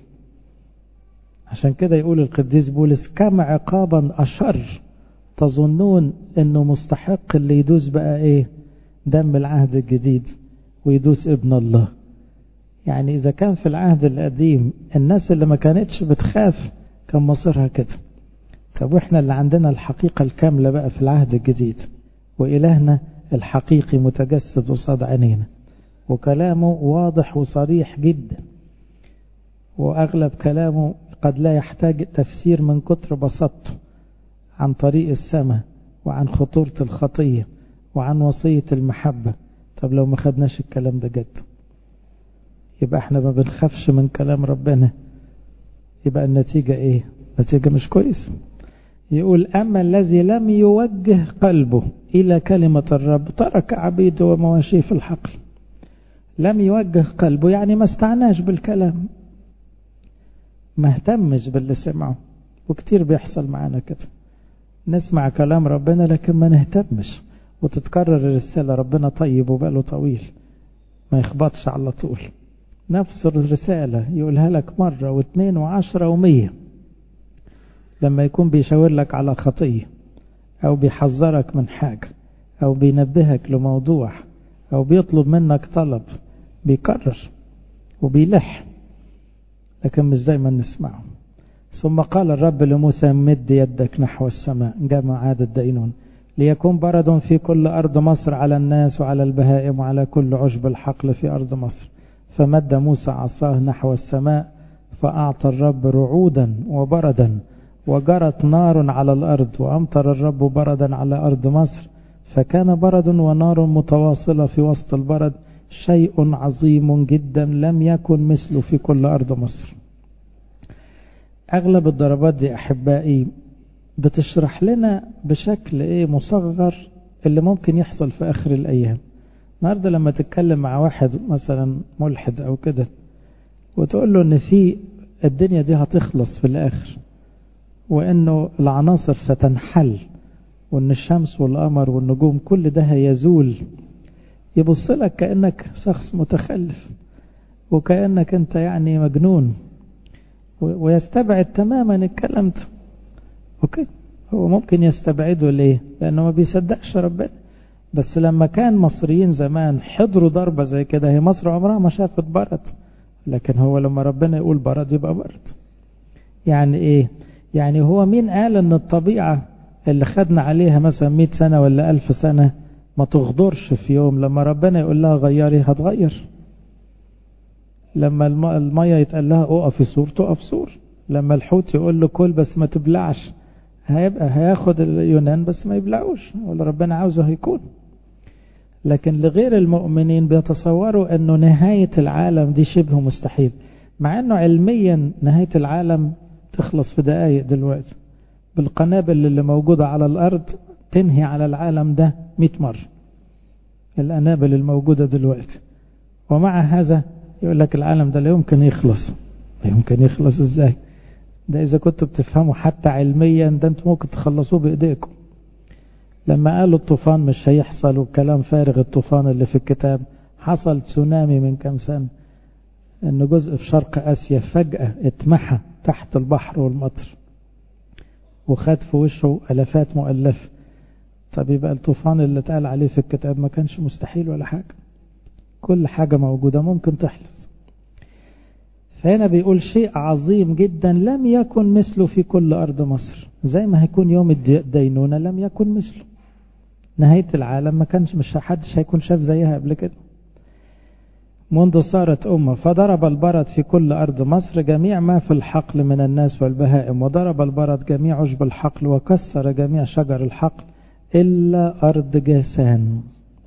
عشان كده يقول القديس بولس كم عقابا أشر تظنون انه مستحق اللي يدوس بقى ايه دم العهد الجديد ويدوس ابن الله. يعني اذا كان في العهد القديم الناس اللي ما كانتش بتخاف كان مصيرها كده، طب واحنا اللي عندنا الحقيقة الكاملة بقى في العهد الجديد وإلهنا الحقيقي متجسد قصاد عينينا وكلامه واضح وصريح جدا وأغلب كلامه قد لا يحتاج تفسير من كتر بساطته عن طريق السماء وعن خطورة الخطية وعن وصية المحبة. طب لو ما خدناش الكلام ده جد يبقى احنا ما بنخافش من كلام ربنا، يبقى النتيجة ايه؟ نتيجة مش كويس. يقول أما الذي لم يوجه قلبه إلى كلمة الرب ترك عبيده ومواشيه في الحقل. لم يوجه قلبه يعني ما استعناش بالكلام، ما اهتمش باللي سمعه. وكتير بيحصل معانا كده، نسمع كلام ربنا لكن ما نهتمش وتتكرر الرسالة. ربنا طيب وبقاله طويل ما يخبطش على طول، نفس الرسالة يقولها لك مرة واثنين وعشرة ومية. لما يكون بيشاور لك على خطية أو بيحذرك من حاجة أو بينبهك لموضوع أو بيطلب منك طلب بيكرر وبيلح، لكن مش دايما نسمعه. ثم قال الرب لموسى مد يدك نحو السماء، جمع عاد الدينون، ليكون برد في كل أرض مصر على الناس وعلى البهائم وعلى كل عشب الحقل في أرض مصر. فمد موسى عصاه نحو السماء فأعطى الرب رعودا وبردا وجرت نار على الأرض وأمطر الرب بردا على أرض مصر. فكان برد ونار متواصلة في وسط البرد، شيء عظيم جدا لم يكن مثله في كل أرض مصر. أغلب الضربات دي أحبائي بتشرح لنا بشكل إيه مصغر اللي ممكن يحصل في آخر الأيام. النهاردة لما تتكلم مع واحد مثلا ملحد أو كده وتقول له إن في الدنيا دي هتخلص في الآخر وإنه العناصر ستنحل وإن الشمس والقمر والنجوم كل ده هيزول، يبص لك كأنك شخص متخلف وكأنك أنت يعني مجنون ويستبعد تماما الكلام ده. أوكي، هو ممكن يستبعده ليه؟ لأنه ما بيصدقش ربنا. بس لما كان مصريين زمان حضروا ضربة زي كده، هي مصر عمرها ما شافت برد، لكن هو لما ربنا يقول برد يبقى برد. يعني إيه؟ يعني هو مين قال أن الطبيعة اللي خدنا عليها مثلا مئة سنة ولا ألف سنة ما تغدرش في يوم؟ لما ربنا يقول لها غيري هتغير. لما المية يتقال لها اقف سور تقف سور. لما الحوت يقول له كل بس ما تبلعش، هيبقى هياخد اليونان بس ما يبلعوش، ولا ربنا عاوزه هيكون. لكن لغير المؤمنين بيتصوروا انه نهاية العالم دي شبه مستحيل، مع انه علميا نهاية العالم تخلص في دقائق دلوقتي. بالقنابل اللي موجودة على الارض تنهي على العالم ده مئة مرة، القنابل الموجودة دلوقتي. ومع هذا يقول لك العالم ده لا يمكن يخلص. لا يمكن يخلص ازاي؟ ده اذا كنتوا بتفهموا حتى علميا ده انتوا ممكن تخلصوه بايديكم. لما قالوا الطوفان مش هيحصل وكلام فارغ، الطوفان اللي في الكتاب حصل تسونامي من كام سنة، ان جزء في شرق اسيا فجأة اتمحى تحت البحر والمطر وخد في وشه الافات مؤلفة. طب يبقى الطوفان اللي اتقال عليه في الكتاب ما كانش مستحيل ولا حاجة؟ كل حاجة موجودة ممكن تحدث. فهنا بيقول شيء عظيم جدا لم يكن مثله في كل أرض مصر، زي ما هيكون يوم الدينونة لم يكن مثله. نهاية العالم ما كانش مش حدش هيكون شاف زيها قبل كده. منذ صارت أمة فضرب البرد في كل أرض مصر جميع ما في الحقل من الناس والبهائم، وضرب البرد جميع عشب الحقل وكسر جميع شجر الحقل إلا أرض جاسان.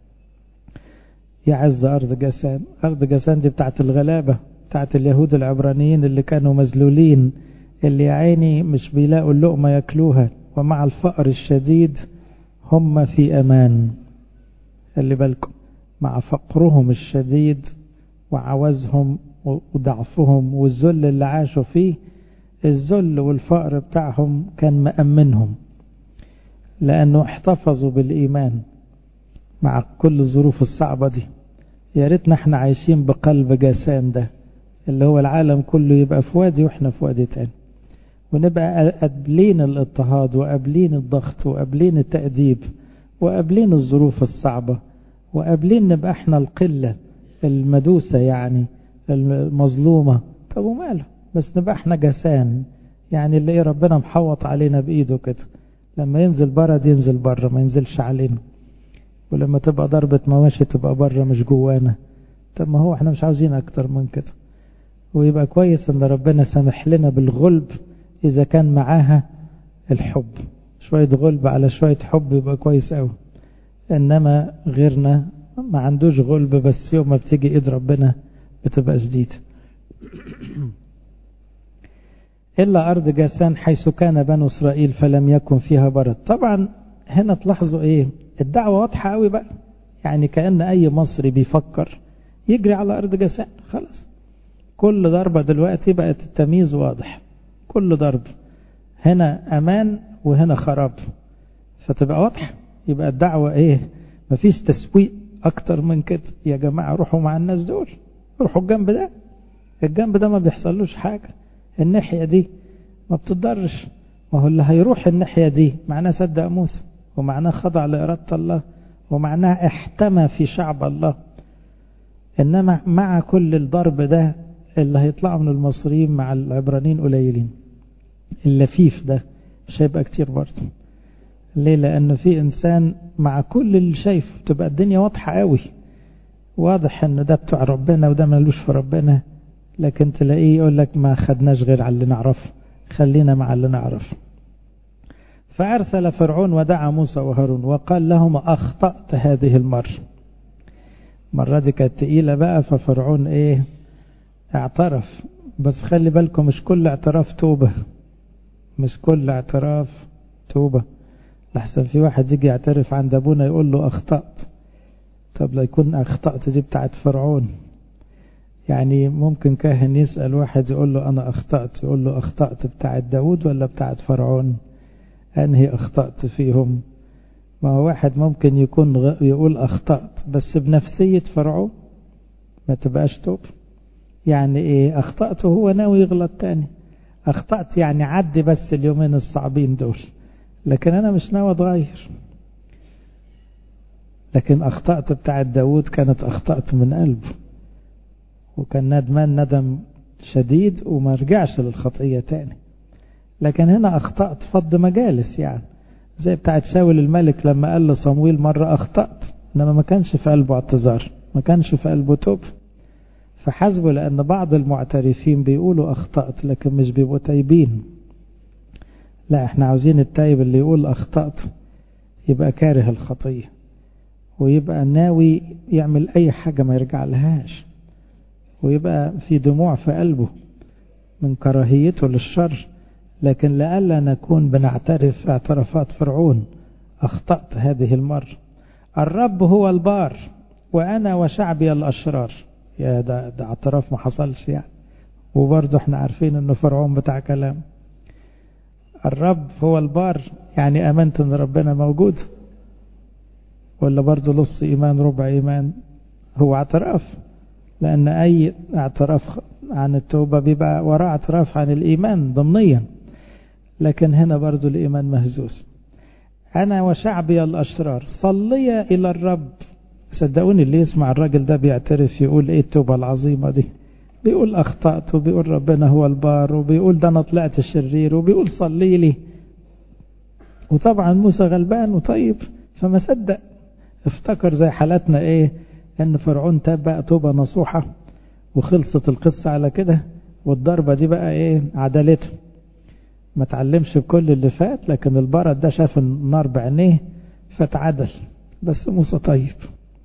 يعز أرض جاسان. أرض جاسان دي بتاعت الغلابة، بتاعت اليهود العبرانيين اللي كانوا مذلولين، اللي يا عيني مش بيلاقوا اللقمة ياكلوها، ومع الفقر الشديد هم في أمان. اللي بالكم مع فقرهم الشديد وعوزهم وضعفهم والذل اللي عاشوا فيه، الذل والفقر بتاعهم كان مأمنهم، لأنه احتفظوا بالإيمان مع كل الظروف الصعبة دي. يا ريتنا احنا عايشين بقلب جسام ده، اللي هو العالم كله يبقى في وادي واحنا في وادي تاني، ونبقى قابلين الاضطهاد وقابلين الضغط وقابلين التأديب وقابلين الظروف الصعبة وقابلين نبقى احنا القلة المدوسة يعني المظلومة. طب وماله، بس نبقى احنا جسام، يعني اللي ربنا محوط علينا بإيده كده، لما ينزل برد ينزل بره ما ينزلش علينا، ولما تبقى ضربة مواشي تبقى بره مش جوانا. طب ما هو احنا مش عاوزين اكتر من كده. ويبقى كويس ان ربنا سامح لنا بالغلب اذا كان معاها الحب، شوية غلب على شوية حب يبقى كويس قوي. انما غيرنا ما عندوش غلب، بس يوم ما بتيجي ايد ربنا بتبقى شديدة. إلا أرض جاسان حيث كان بنو إسرائيل فلم يكن فيها برد. طبعا هنا تلاحظوا إيه، الدعوة واضحة قوي بقى، يعني كأن أي مصري بيفكر يجري على أرض جاسان خلاص. كل ضربة دلوقتي بقت التمييز واضح، كل ضرب هنا أمان وهنا خراب، فتبقى واضحة. يبقى الدعوة إيه، مفيش تسويق أكتر من كده. يا جماعة روحوا مع الناس دول، روحوا الجنب ده، الجنب ده ما بيحصلوش حاجة، الناحية دي ما بتضرش. ما هو اللي هيروح الناحية دي معناه صدق موسى، ومعناه خضع لإرادة الله، ومعناه احتمى في شعب الله. إنما مع كل الضرب ده اللي هيطلعوا من المصريين مع العبرانيين قليلين، اللفيف ده مش هيبقى كتير برضه. ليه؟ لأنه في إنسان مع كل اللي شايفه تبقى الدنيا واضحة قوي، واضح إن ده بتوع ربنا وده ملوش في ربنا، لكن تلاقيه يقول لك ما خدناش غير على اللي نعرفه، خلينا مع اللي نعرفه. فأرسل فرعون ودعا موسى وهارون وقال لهما أخطأت هذه المرة. مرة دي كانت تقيلة بقى، ففرعون إيه اعترف. بس خلي بالكم مش كل اعتراف توبة، مش كل اعتراف توبة. لحسن في واحد يجي يعترف عند أبونا يقول له أخطأت. طب لا يكون أخطأت دي بتاعت فرعون. يعني ممكن كاهن يسأل واحد يقول له أنا أخطأت، يقول له أخطأت بتاعت داود ولا بتاعت فرعون؟ أنهي أخطأت فيهم؟ ما هو واحد ممكن يكون يقول أخطأت بس بنفسية فرعون، ما تبقاش توب. يعني إيه أخطأت وهو ناوي يغلط تاني؟ أخطأت يعني عدي بس اليومين الصعبين دول، لكن أنا مش ناوي أتغير. لكن أخطأت بتاعت داود كانت أخطأت من قلبه، وكان ندمان ندم شديد وما رجعش للخطية تاني. لكن هنا أخطأت فض مجالس، يعني زي بتاعت شاول الملك لما قال لصمويل مرة أخطأت، إنما ما كانش في قلبه اعتذار، ما كانش في قلبه توب. فحسبه، لأن بعض المعترفين بيقولوا أخطأت لكن مش بيبقوا تايبين. لا، احنا عاوزين التايب اللي يقول أخطأت يبقى كاره الخطية، ويبقى ناوي يعمل أي حاجة ما يرجع لهاش، ويبقى في دموع في قلبه من كراهيته للشر. لكن لألا نكون بنعترف اعترافات فرعون، أخطأت هذه المرة، الرب هو البار وأنا وشعبي الأشرار. يا ده, ده اعتراف ما حصلش يعني. وبرضه احنا عارفين انه فرعون بتاع كلام. الرب هو البار يعني امنت ان ربنا موجود، ولا برضه لص ايمان ربع ايمان؟ هو اعتراف، لان اي اعتراف عن التوبة بيبقى وراء اعتراف عن الايمان ضمنيا، لكن هنا برضه الايمان مهزوز. انا وشعبي الاشرار صلي الى الرب. صدقوني اللي يسمع الراجل ده بيعترف يقول ايه التوبة العظيمة دي، بيقول اخطأت، وبيقول ربنا هو البار، وبيقول ده انا طلعت الشرير، وبيقول صلي لي. وطبعا موسى غلبان وطيب فما صدق، افتكر زي حالتنا ايه ان فرعون تاب بقى توبة نصوحة وخلصت القصة على كده، والضربة دي بقى ايه عدلته، ما تعلمش بكل اللي فات، لكن البرد ده شاف النار بعينيه فتعدل. بس موسى طيب.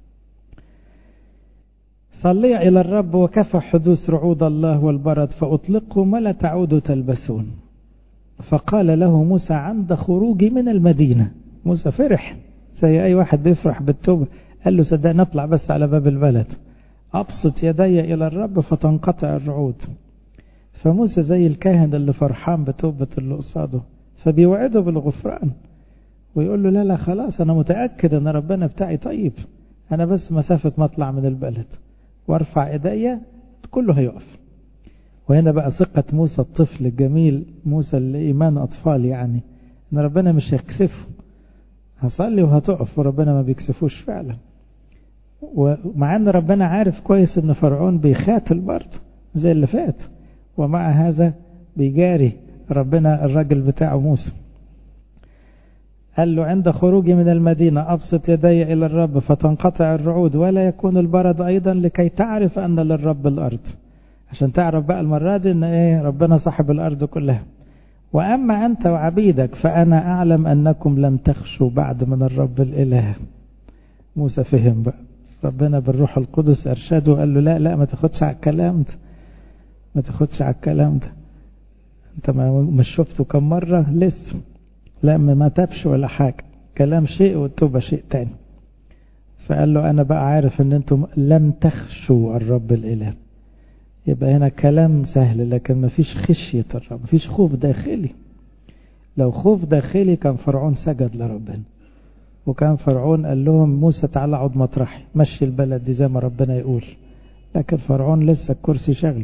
صلي إلى الرب وكفى حدوث رعود الله والبرد فأطلقهم ولا تعودوا تلبسون. فقال له موسى عند خروجي من المدينة. موسى فرح زي أي واحد بيفرح بالتوبة، قال له صدق نطلع بس على باب البلد، أبسط يدي إلى الرب فتنقطع الرعود. فموسى زي الكاهن اللي فرحان بتوبة اللي قصاده، فبيوعده بالغفران ويقول له لا لا خلاص أنا متأكد أن ربنا بتاعي طيب، أنا بس مسافة ما أطلع من البلد وارفع إيديا كله هيقف. وهنا بقى ثقة موسى الطفل الجميل، موسى اللي إيمان أطفال، يعني أن ربنا مش هيكسفه، هصلي وهتقف، وربنا ما بيكسفوش فعلا. ومع أن ربنا عارف كويس أن فرعون بيخاتل برضه زي اللي فات، ومع هذا بيجاري ربنا الراجل بتاعه موسى. قال له عند خروجي من المدينة أبسط يدي إلى الرب فتنقطع الرعود ولا يكون البرد أيضا، لكي تعرف أن للرب الأرض، عشان تعرف بقى المرة دي أن إيه ربنا صاحب الأرض كلها. وأما أنت وعبيدك فأنا أعلم أنكم لم تخشوا بعد من الرب الإله. موسى فهم بقى، ربنا بالروح القدس أرشده وقال له لا لا ما تاخدش على الكلام ده، ما تاخدش على الكلام ده، أنت مش شفته كم مرة لسه، لا ما تابش ولا حاجة، كلام شيء والتوبة شيء تاني. فقال له أنا بقى عارف أن أنتم لم تخشوا الرب الإله. يبقى هنا كلام سهل، لكن ما فيش خشية الرب، ما فيش خوف داخلي. لو خوف داخلي كان فرعون سجد لربنا، وكان فرعون قال لهم موسى تعالى اقعد مطرحي، مشي البلد دي زي ما ربنا يقول، لكن فرعون لسه الكرسي شغله.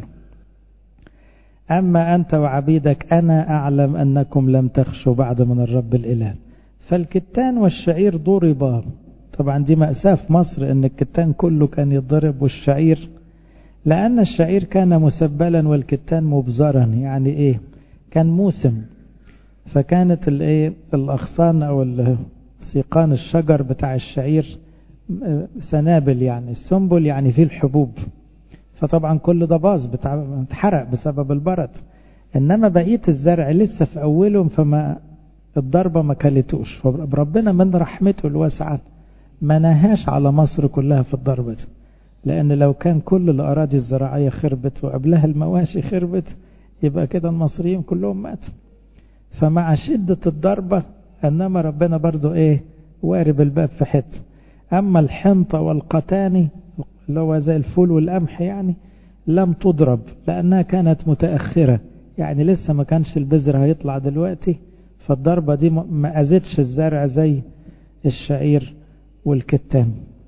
أما أنت وعبيدك أنا أعلم أنكم لم تخشوا بعد من الرب الإله. فالكتان والشعير ضربا. طبعا دي مأساة في مصر أن الكتان كله كان يتضرب والشعير، لأن الشعير كان مسبلا والكتان مبزرا. يعني إيه؟ كان موسم، فكانت الإيه الأغصان أو سيقان الشجر بتاع الشعير سنابل، يعني السنبل يعني فيه الحبوب، فطبعا كل ده باظ اتحرق بسبب البرد. إنما بقية الزرع لسه في أولهم، فما الضربة ما كلتوش، فربنا من رحمته الواسعة ما نهاش على مصر كلها في الضربة دي، لأن لو كان كل الأراضي الزراعية خربت وقبلها المواشي خربت يبقى كده المصريين كلهم ماتوا. فمع شدة الضربة إنما ربنا برضو إيه وارب الباب في حته. أما الحنطة والقتاني اللي هو زي الفول والقمح يعني لم تضرب، لأنها كانت متأخرة، يعني لسه ما كانش البذر هيطلع دلوقتي، فالضربة دي ما أزدش الزرع زي الشعير والكتان.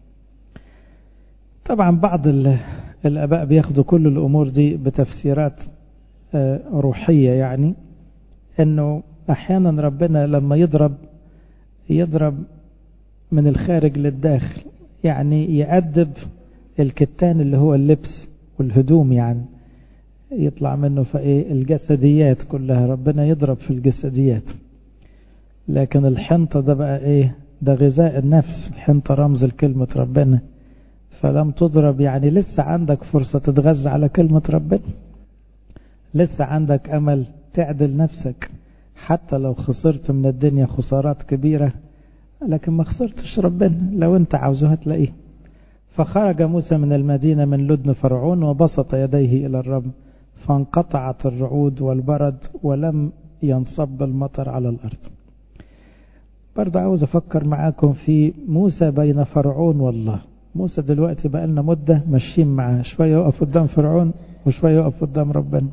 طبعا بعض الآباء بياخدوا كل الأمور دي بتفسيرات روحية، يعني أنه أحيانا ربنا لما يضرب يضرب من الخارج للداخل، يعني يأدب الكتان اللي هو اللبس والهدوم، يعني يطلع منه فإيه الجسديات كلها، ربنا يضرب في الجسديات. لكن الحنطة ده بقى إيه؟ ده غذاء النفس، الحنطة رمز لكلمة ربنا، فلم تضرب، يعني لسه عندك فرصة تتغذى على كلمة ربنا، لسه عندك أمل تعدل نفسك، حتى لو خسرت من الدنيا خسارات كبيرة لكن ما خسرتش ربنا، لو انت عاوزه هتلاقيه. فخرج موسى من المدينة من لدن فرعون وبسط يديه إلى الرب فانقطعت الرعود والبرد ولم ينصب المطر على الأرض. برضه عاوز أفكر معاكم في موسى بين فرعون والله. موسى دلوقتي بقى لنا مدة ماشيين معاه، شوية يقف قدام فرعون وشوية يقف قدام ربنا.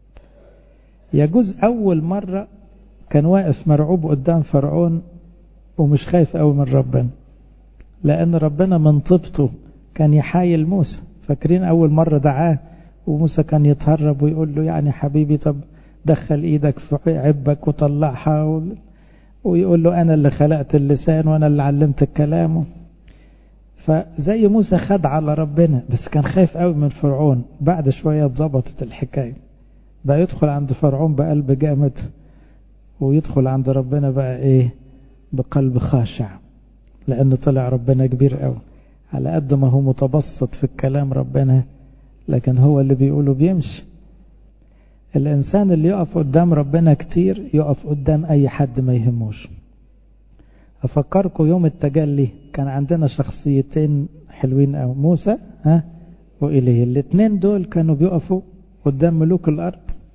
يجوز أول مرة كان واقف مرعوب قدام فرعون ومش خايف قوي من ربنا، لأن ربنا من طيبته كان يحايل موسى. فاكرين أول مرة دعاه وموسى كان يتهرب ويقول له يعني حبيبي طب دخل إيدك في عبك وطلعها و... ويقول له أنا اللي خلقت اللسان وأنا اللي علمت الكلام. فزي موسى خد على ربنا، بس كان خايف قوي من فرعون. بعد شوية اتظبطت الحكاية، بقى يدخل عند فرعون بقلب جامد، ويدخل عند ربنا بقى إيه بقلب خاشع، لأنه طلع ربنا كبير قوي. على قد ما هو متبسط في الكلام ربنا، لكن هو اللي بيقوله بيمشي. الإنسان اللي يقف قدام ربنا كتير يقف قدام أي حد ما يهموش. أفكركم يوم التجلي كان عندنا شخصيتين حلوين قوي، موسى ها وإليه. الاثنين دول كانوا بيقفوا قدام ملوك الأرض،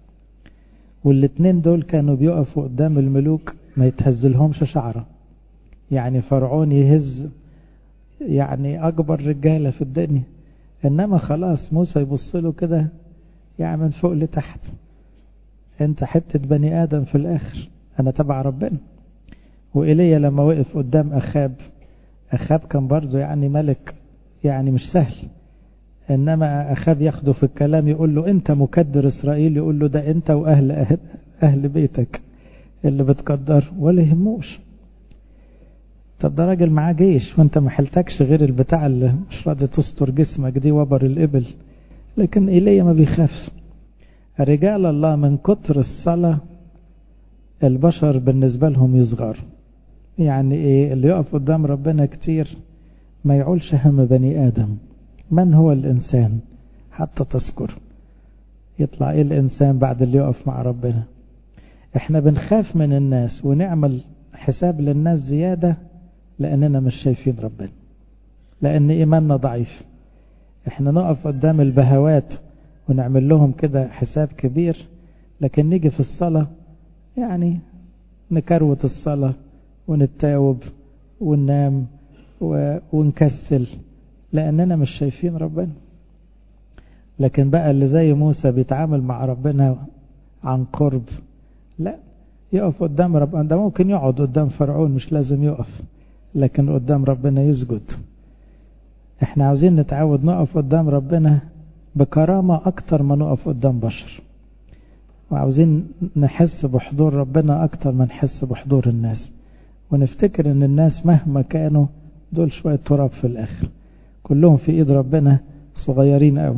والاثنين دول كانوا بيقفوا قدام الملوك ما يتهزلهمش شعره. يعني فرعون يهز يعني أكبر رجالة في الدنيا، إنما خلاص موسى يبص له كده يعني من فوق لتحت، انت حتة بني آدم في الآخر، أنا تبع ربنا. وإيليا لما وقف قدام أخاب، أخاب كان برضو يعني ملك يعني مش سهل، إنما أخاب ياخده في الكلام يقول له أنت مكدر إسرائيل، يقول له ده أنت وأهل أهل, أهل بيتك اللي بتقدر ولا يهموش. طب ده راجل معاه جيش وانت ما حلتكش غير البتاع اللي مش راضي تستر جسمك دي وبر الإبل. لكن إيليا ما بيخافش. رجال الله من كتر الصلاة البشر بالنسبة لهم يصغر. يعني ايه اللي يقف قدام ربنا كتير ما يعولش هم بني آدم. من هو الإنسان حتى تذكر؟ يطلع ايه الإنسان بعد اللي يقف مع ربنا؟ احنا بنخاف من الناس ونعمل حساب للناس زيادة لأننا مش شايفين ربنا، لأن إيماننا ضعيف. احنا نقف قدام البهوات ونعمل لهم كده حساب كبير، لكن نيجي في الصلاة يعني نكروت الصلاة ونتاوب وننام ونكسل لأننا مش شايفين ربنا. لكن بقى اللي زي موسى بيتعامل مع ربنا عن قرب، لا يقف قدام ربنا. ده ممكن يقعد قدام فرعون مش لازم يقف، لكن قدام ربنا يسجد. احنا عاوزين نتعود نقف قدام ربنا بكرامة أكتر ما نقف قدام بشر، وعاوزين نحس بحضور ربنا أكتر ما نحس بحضور الناس، ونفتكر ان الناس مهما كانوا دول شوية تراب في الآخر، كلهم في إيد ربنا صغيرين أوي.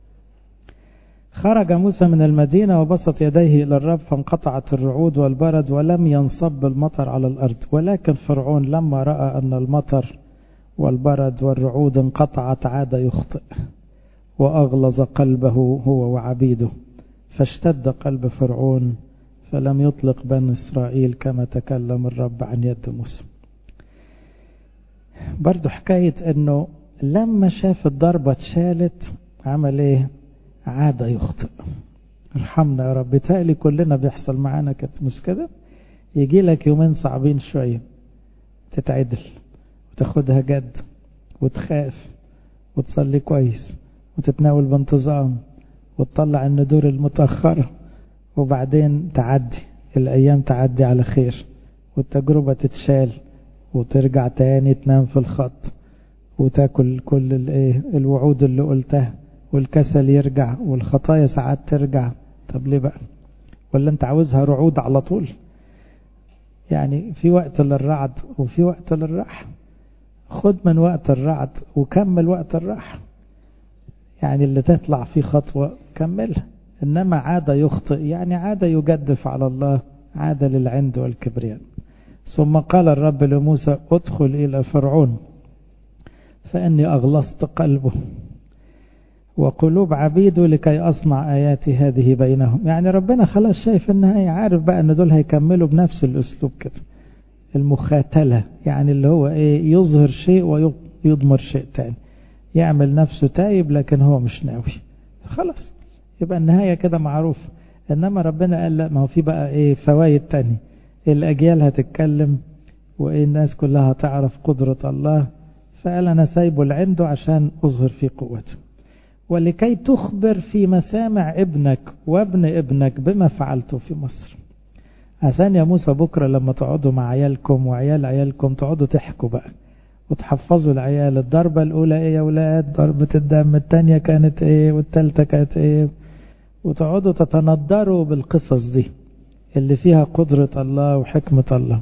خرج موسى من المدينة وبسط يديه إلى الرب فانقطعت الرعود والبرد ولم ينصب المطر على الأرض. ولكن فرعون لما رأى أن المطر والبرد والرعود انقطعت عاد يخطئ وأغلظ قلبه هو وعبيده، فاشتد قلب فرعون فلم يطلق بني إسرائيل كما تكلم الرب عن يد موسى. برضو حكاية أنه لما شاف الضربة اتشالت عمل ايه؟ عاد يخطئ. ارحمنا يا رب. تالي كلنا بيحصل معانا كده مش كده؟ يجي لك يومين صعبين شوية تتعدل وتاخدها جد وتخاف وتصلي كويس وتتناول بانتظام وتطلع الندور المتأخرة، وبعدين تعدي الأيام تعدي على خير والتجربة تتشال وترجع تاني تنام في الخط وتاكل كل الايه الوعود اللي قلتها، والكسل يرجع والخطايا ساعات ترجع. طب ليه بقى؟ ولا انت عاوزها رعود على طول؟ يعني في وقت للرعد وفي وقت للراحة. خد من وقت الرعد وكمل وقت الراحة، يعني اللي تطلع فيه خطوة كملها. إنما عاد يخطئ يعني عاد يجدف على الله، عاد للعند والكبرياء. ثم قال الرب لموسى ادخل إلى فرعون فإني أغلظت قلبه وقلوب عبيده لكي أصنع آياتي هذه بينهم. يعني ربنا خلاص شايف إنها عارف بقى إن دول هيكملوا بنفس الأسلوب كده، المخاتلة، يعني اللي هو إيه يظهر شيء ويضمر شيء تاني، يعمل نفسه تايب لكن هو مش ناوي، خلاص يبقى النهاية كده معروف. إنما ربنا قال لا، ما هو في بقى إيه فوايد تاني، الأجيال هتتكلم وإيه الناس كلها تعرف قدرة الله، فقال أنا سايبه لعنده عشان أظهر في قوته. ولكي تخبر في مسامع ابنك وابن ابنك بما فعلته في مصر. عشان يا موسى بكرة لما تقعدوا مع عيالكم وعيال عيالكم تقعدوا تحكوا بقى وتحفظوا العيال، الضربة الأولى إيه يا ولاد، ضربة الدم التانية كانت إيه والتالتة كانت إيه، وتقعدوا تتندروا بالقصص دي اللي فيها قدرة الله وحكمة الله.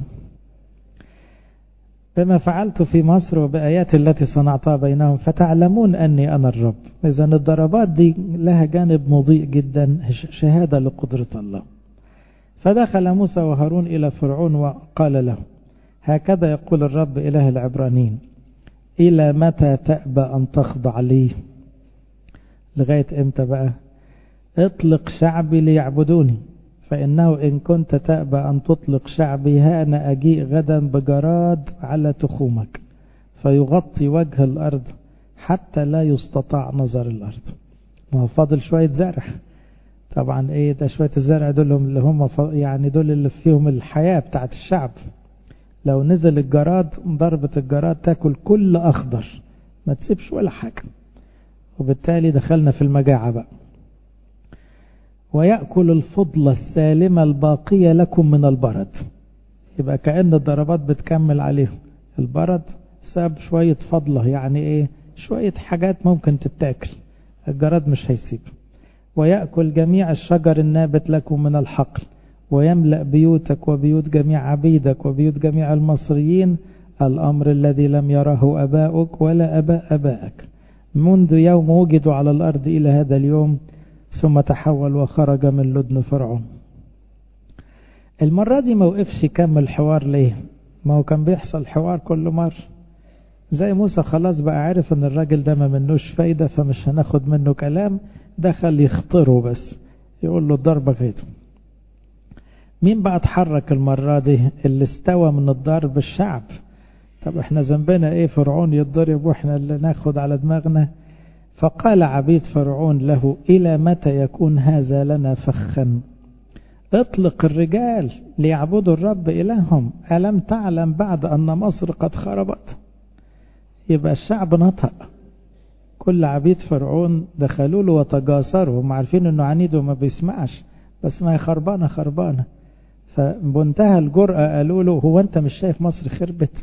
بما فعلت في مصر وبآيات التي صنعتها بينهم فتعلمون أني أنا الرب. إذن الضربات دي لها جانب مضيء جدا، شهادة لقدرة الله. فدخل موسى وهارون إلى فرعون وقال له هكذا يقول الرب إله العبرانيين إلى متى تأبى أن تخضع لي؟ لغاية إمتى بقى؟ اطلق شعبي ليعبدوني، فإنه إن كنت تأبى أن تطلق شعبي ها أنا أجيء غدا بجراد على تخومك فيغطي وجه الأرض حتى لا يستطاع نظر الأرض. ما هو فاضل شوية زرع طبعا، إيه ده شوية الزرع دول اللي هم يعني دول اللي فيهم الحياة بتاعت الشعب. لو نزل الجراد ضربة الجراد تاكل كل أخضر ما تسيبش ولا حاجة، وبالتالي دخلنا في المجاعة بقى. ويأكل الفضلة السالمة الباقية لكم من البرد. يبقى كأن الضربات بتكمل عليهم. البرد ساب شوية فضلة، يعني ايه؟ شوية حاجات ممكن تتاكل، الجراد مش هيسيب. ويأكل جميع الشجر النابت لكم من الحقل، ويملأ بيوتك وبيوت جميع عبيدك وبيوت جميع المصريين، الأمر الذي لم يره أباؤك ولا أباء أبائك منذ يوم وجدوا على الأرض إلى هذا اليوم. ثم تحول وخرج من لدن فرعون. المرة دي ما وقفش يكمل الحوار. ليه؟ ما هو كان بيحصل حوار كل مرة. زي موسى خلاص بقى عارف ان الراجل ده ما منوش فايدة، فمش هناخد منه كلام، دخل يخطره بس يقول له الضربة كده. مين بقى اتحرك المرة دي؟ اللي استوى من الضرب الشعب. طب احنا ذنبنا ايه فرعون يتضرب واحنا اللي ناخد على دماغنا؟ فقال عبيد فرعون له: إلى متى يكون هذا لنا فخا؟ اطلق الرجال ليعبدوا الرب إلههم، ألم تعلم بعد أن مصر قد خربت؟ يبقى الشعب نطق. كل عبيد فرعون دخلوا له وتجاسروا، هم عارفين انه عنيد وما بيسمعش، بس ما هي خربانة خربانة. فبنتهى الجرأة قالوا له: هو انت مش شايف مصر خربت؟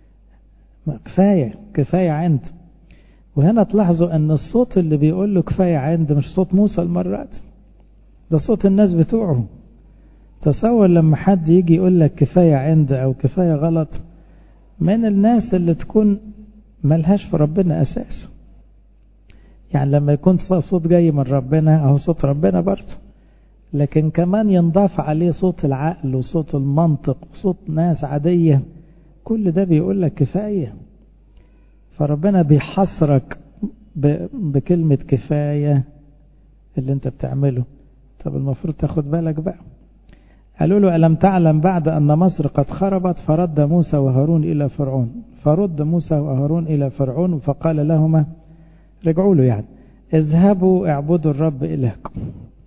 كفاية كفاية عند. وهنا تلاحظوا ان الصوت اللي بيقول له كفاية عند مش صوت موسى المرات، ده صوت الناس بتوعه. تصور لما حد يجي يقول لك كفاية عند او كفاية غلط من الناس اللي تكون ملهاش في ربنا اساس. يعني لما يكون صوت جاي من ربنا اهو صوت ربنا برضه، لكن كمان ينضاف عليه صوت العقل وصوت المنطق وصوت ناس عادية، كل ده بيقول لك كفاية. فربنا بيحصرك بكلمة كفاية اللي انت بتعمله. طب المفروض تاخد بالك بقى. قالوا له: ألم تعلم بعد أن مصر قد خربت؟ فرد موسى وهارون إلى فرعون. فرد موسى وهارون إلى فرعون فقال لهما، رجعوا له يعني: اذهبوا اعبدوا الرب إلهكم.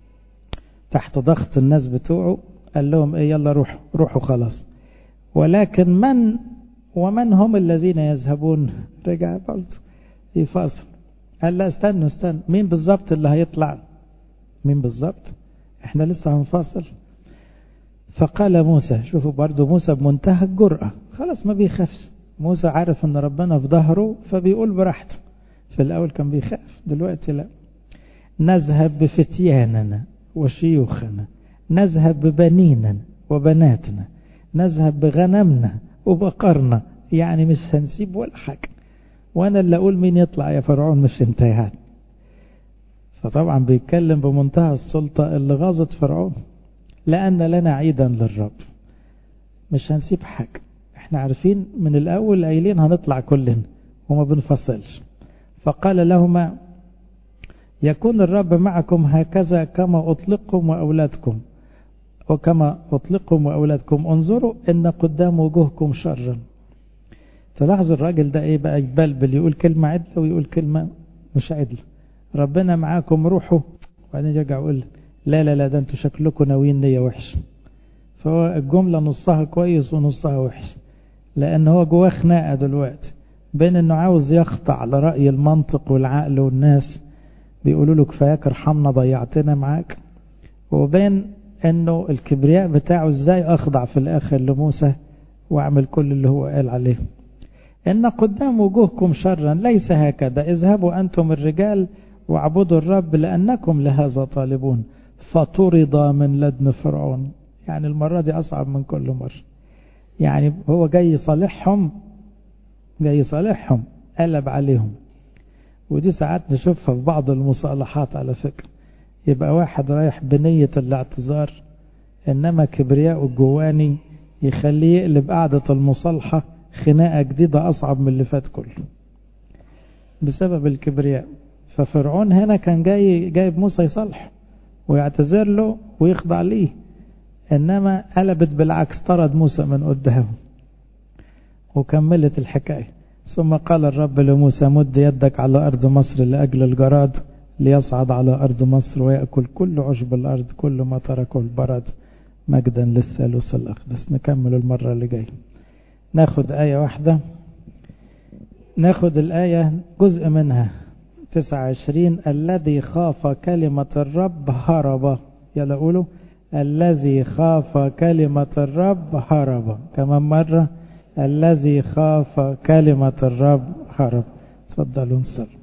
تحت ضغط الناس بتوعه قال لهم ايه؟ يلا روحوا روحوا خلاص. ولكن من ومن هم الذين يذهبون؟ رجع برضه يفاصل. قال لا استنوا استنوا، مين بالظبط اللي هيطلع؟ مين بالظبط؟ احنا لسه هنفاصل. فقال موسى، شوفوا برضه موسى بمنتهى الجرأة، خلاص ما بيخافش. موسى عارف ان ربنا في ظهره فبيقول براحته. في الاول كان بيخاف، دلوقتي لا. نذهب بفتياننا وشيوخنا، نذهب ببنينا وبناتنا، نذهب بغنمنا وبقرنا، يعني مش هنسيب ولا حاجة. وانا اللي اقول مين يطلع يا فرعون مش انت يعني. فطبعا بيتكلم بمنتهى السلطة اللي غاظت فرعون، لأن لنا عيدا للرب، مش هنسيب حاجة. احنا عارفين من الأول قايلين هنطلع كلنا وما بنفصلش. فقال لهما: يكون الرب معكم هكذا كما أطلقكم وأولادكم وكما أطلقكم وأولادكم، انظروا إن قدام وجوهكم شرا. تلاحظوا الراجل ده ايه بقى؟ يبلبل، يقول كلمة عدلة ويقول كلمة مش عدلة. ربنا معاكم روحوا، وبعدين يرجع يقول لا لا لا ده انتوا شكلكم ناويين نية وحش. فهو الجملة نصها كويس ونصها وحش، لأن هو جواه خناقة دلوقتي بين انه عاوز يخضع لرأي المنطق والعقل والناس بيقولوا له كفاياك ارحمنا ضيعتنا معاك، وبين انه الكبرياء بتاعه ازاي اخضع في الاخر لموسى واعمل كل اللي هو قال عليه. ان قدام وجوهكم شرا ليس هكذا، اذهبوا انتم الرجال واعبدوا الرب لانكم لهذا طالبون. فطرد من لدن فرعون. يعني المرة دي اصعب من كل مرة. يعني هو جاي يصالحهم جاي يصالحهم قلب عليهم. ودي ساعات نشوفها في بعض المصالحات على فكرة. يبقى واحد رايح بنية الاعتذار، انما كبرياء الجواني يخليه يقلب قعدة المصالحة خناقة جديدة أصعب من اللي فات كله بسبب الكبرياء. ففرعون هنا كان جاي جايب موسى يصالح ويعتذر له ويخضع ليه، إنما قلبت بالعكس، طرد موسى من قدامه. وكملت الحكاية. ثم قال الرب لموسى: مد يدك على أرض مصر لأجل الجراد ليصعد على أرض مصر ويأكل كل عشب الأرض كل ما تركه البرد، مجدا للثالوث الأقدس. نكمل المرة اللي جاية. ناخد آية واحدة، ناخد الآية جزء منها تسعة وعشرين الذي خاف كلمة الرب هرب. يلا قولوا الذي خاف كلمة الرب هرب. كمان مرة الذي خاف كلمة الرب هرب. تفضلوا نصلي.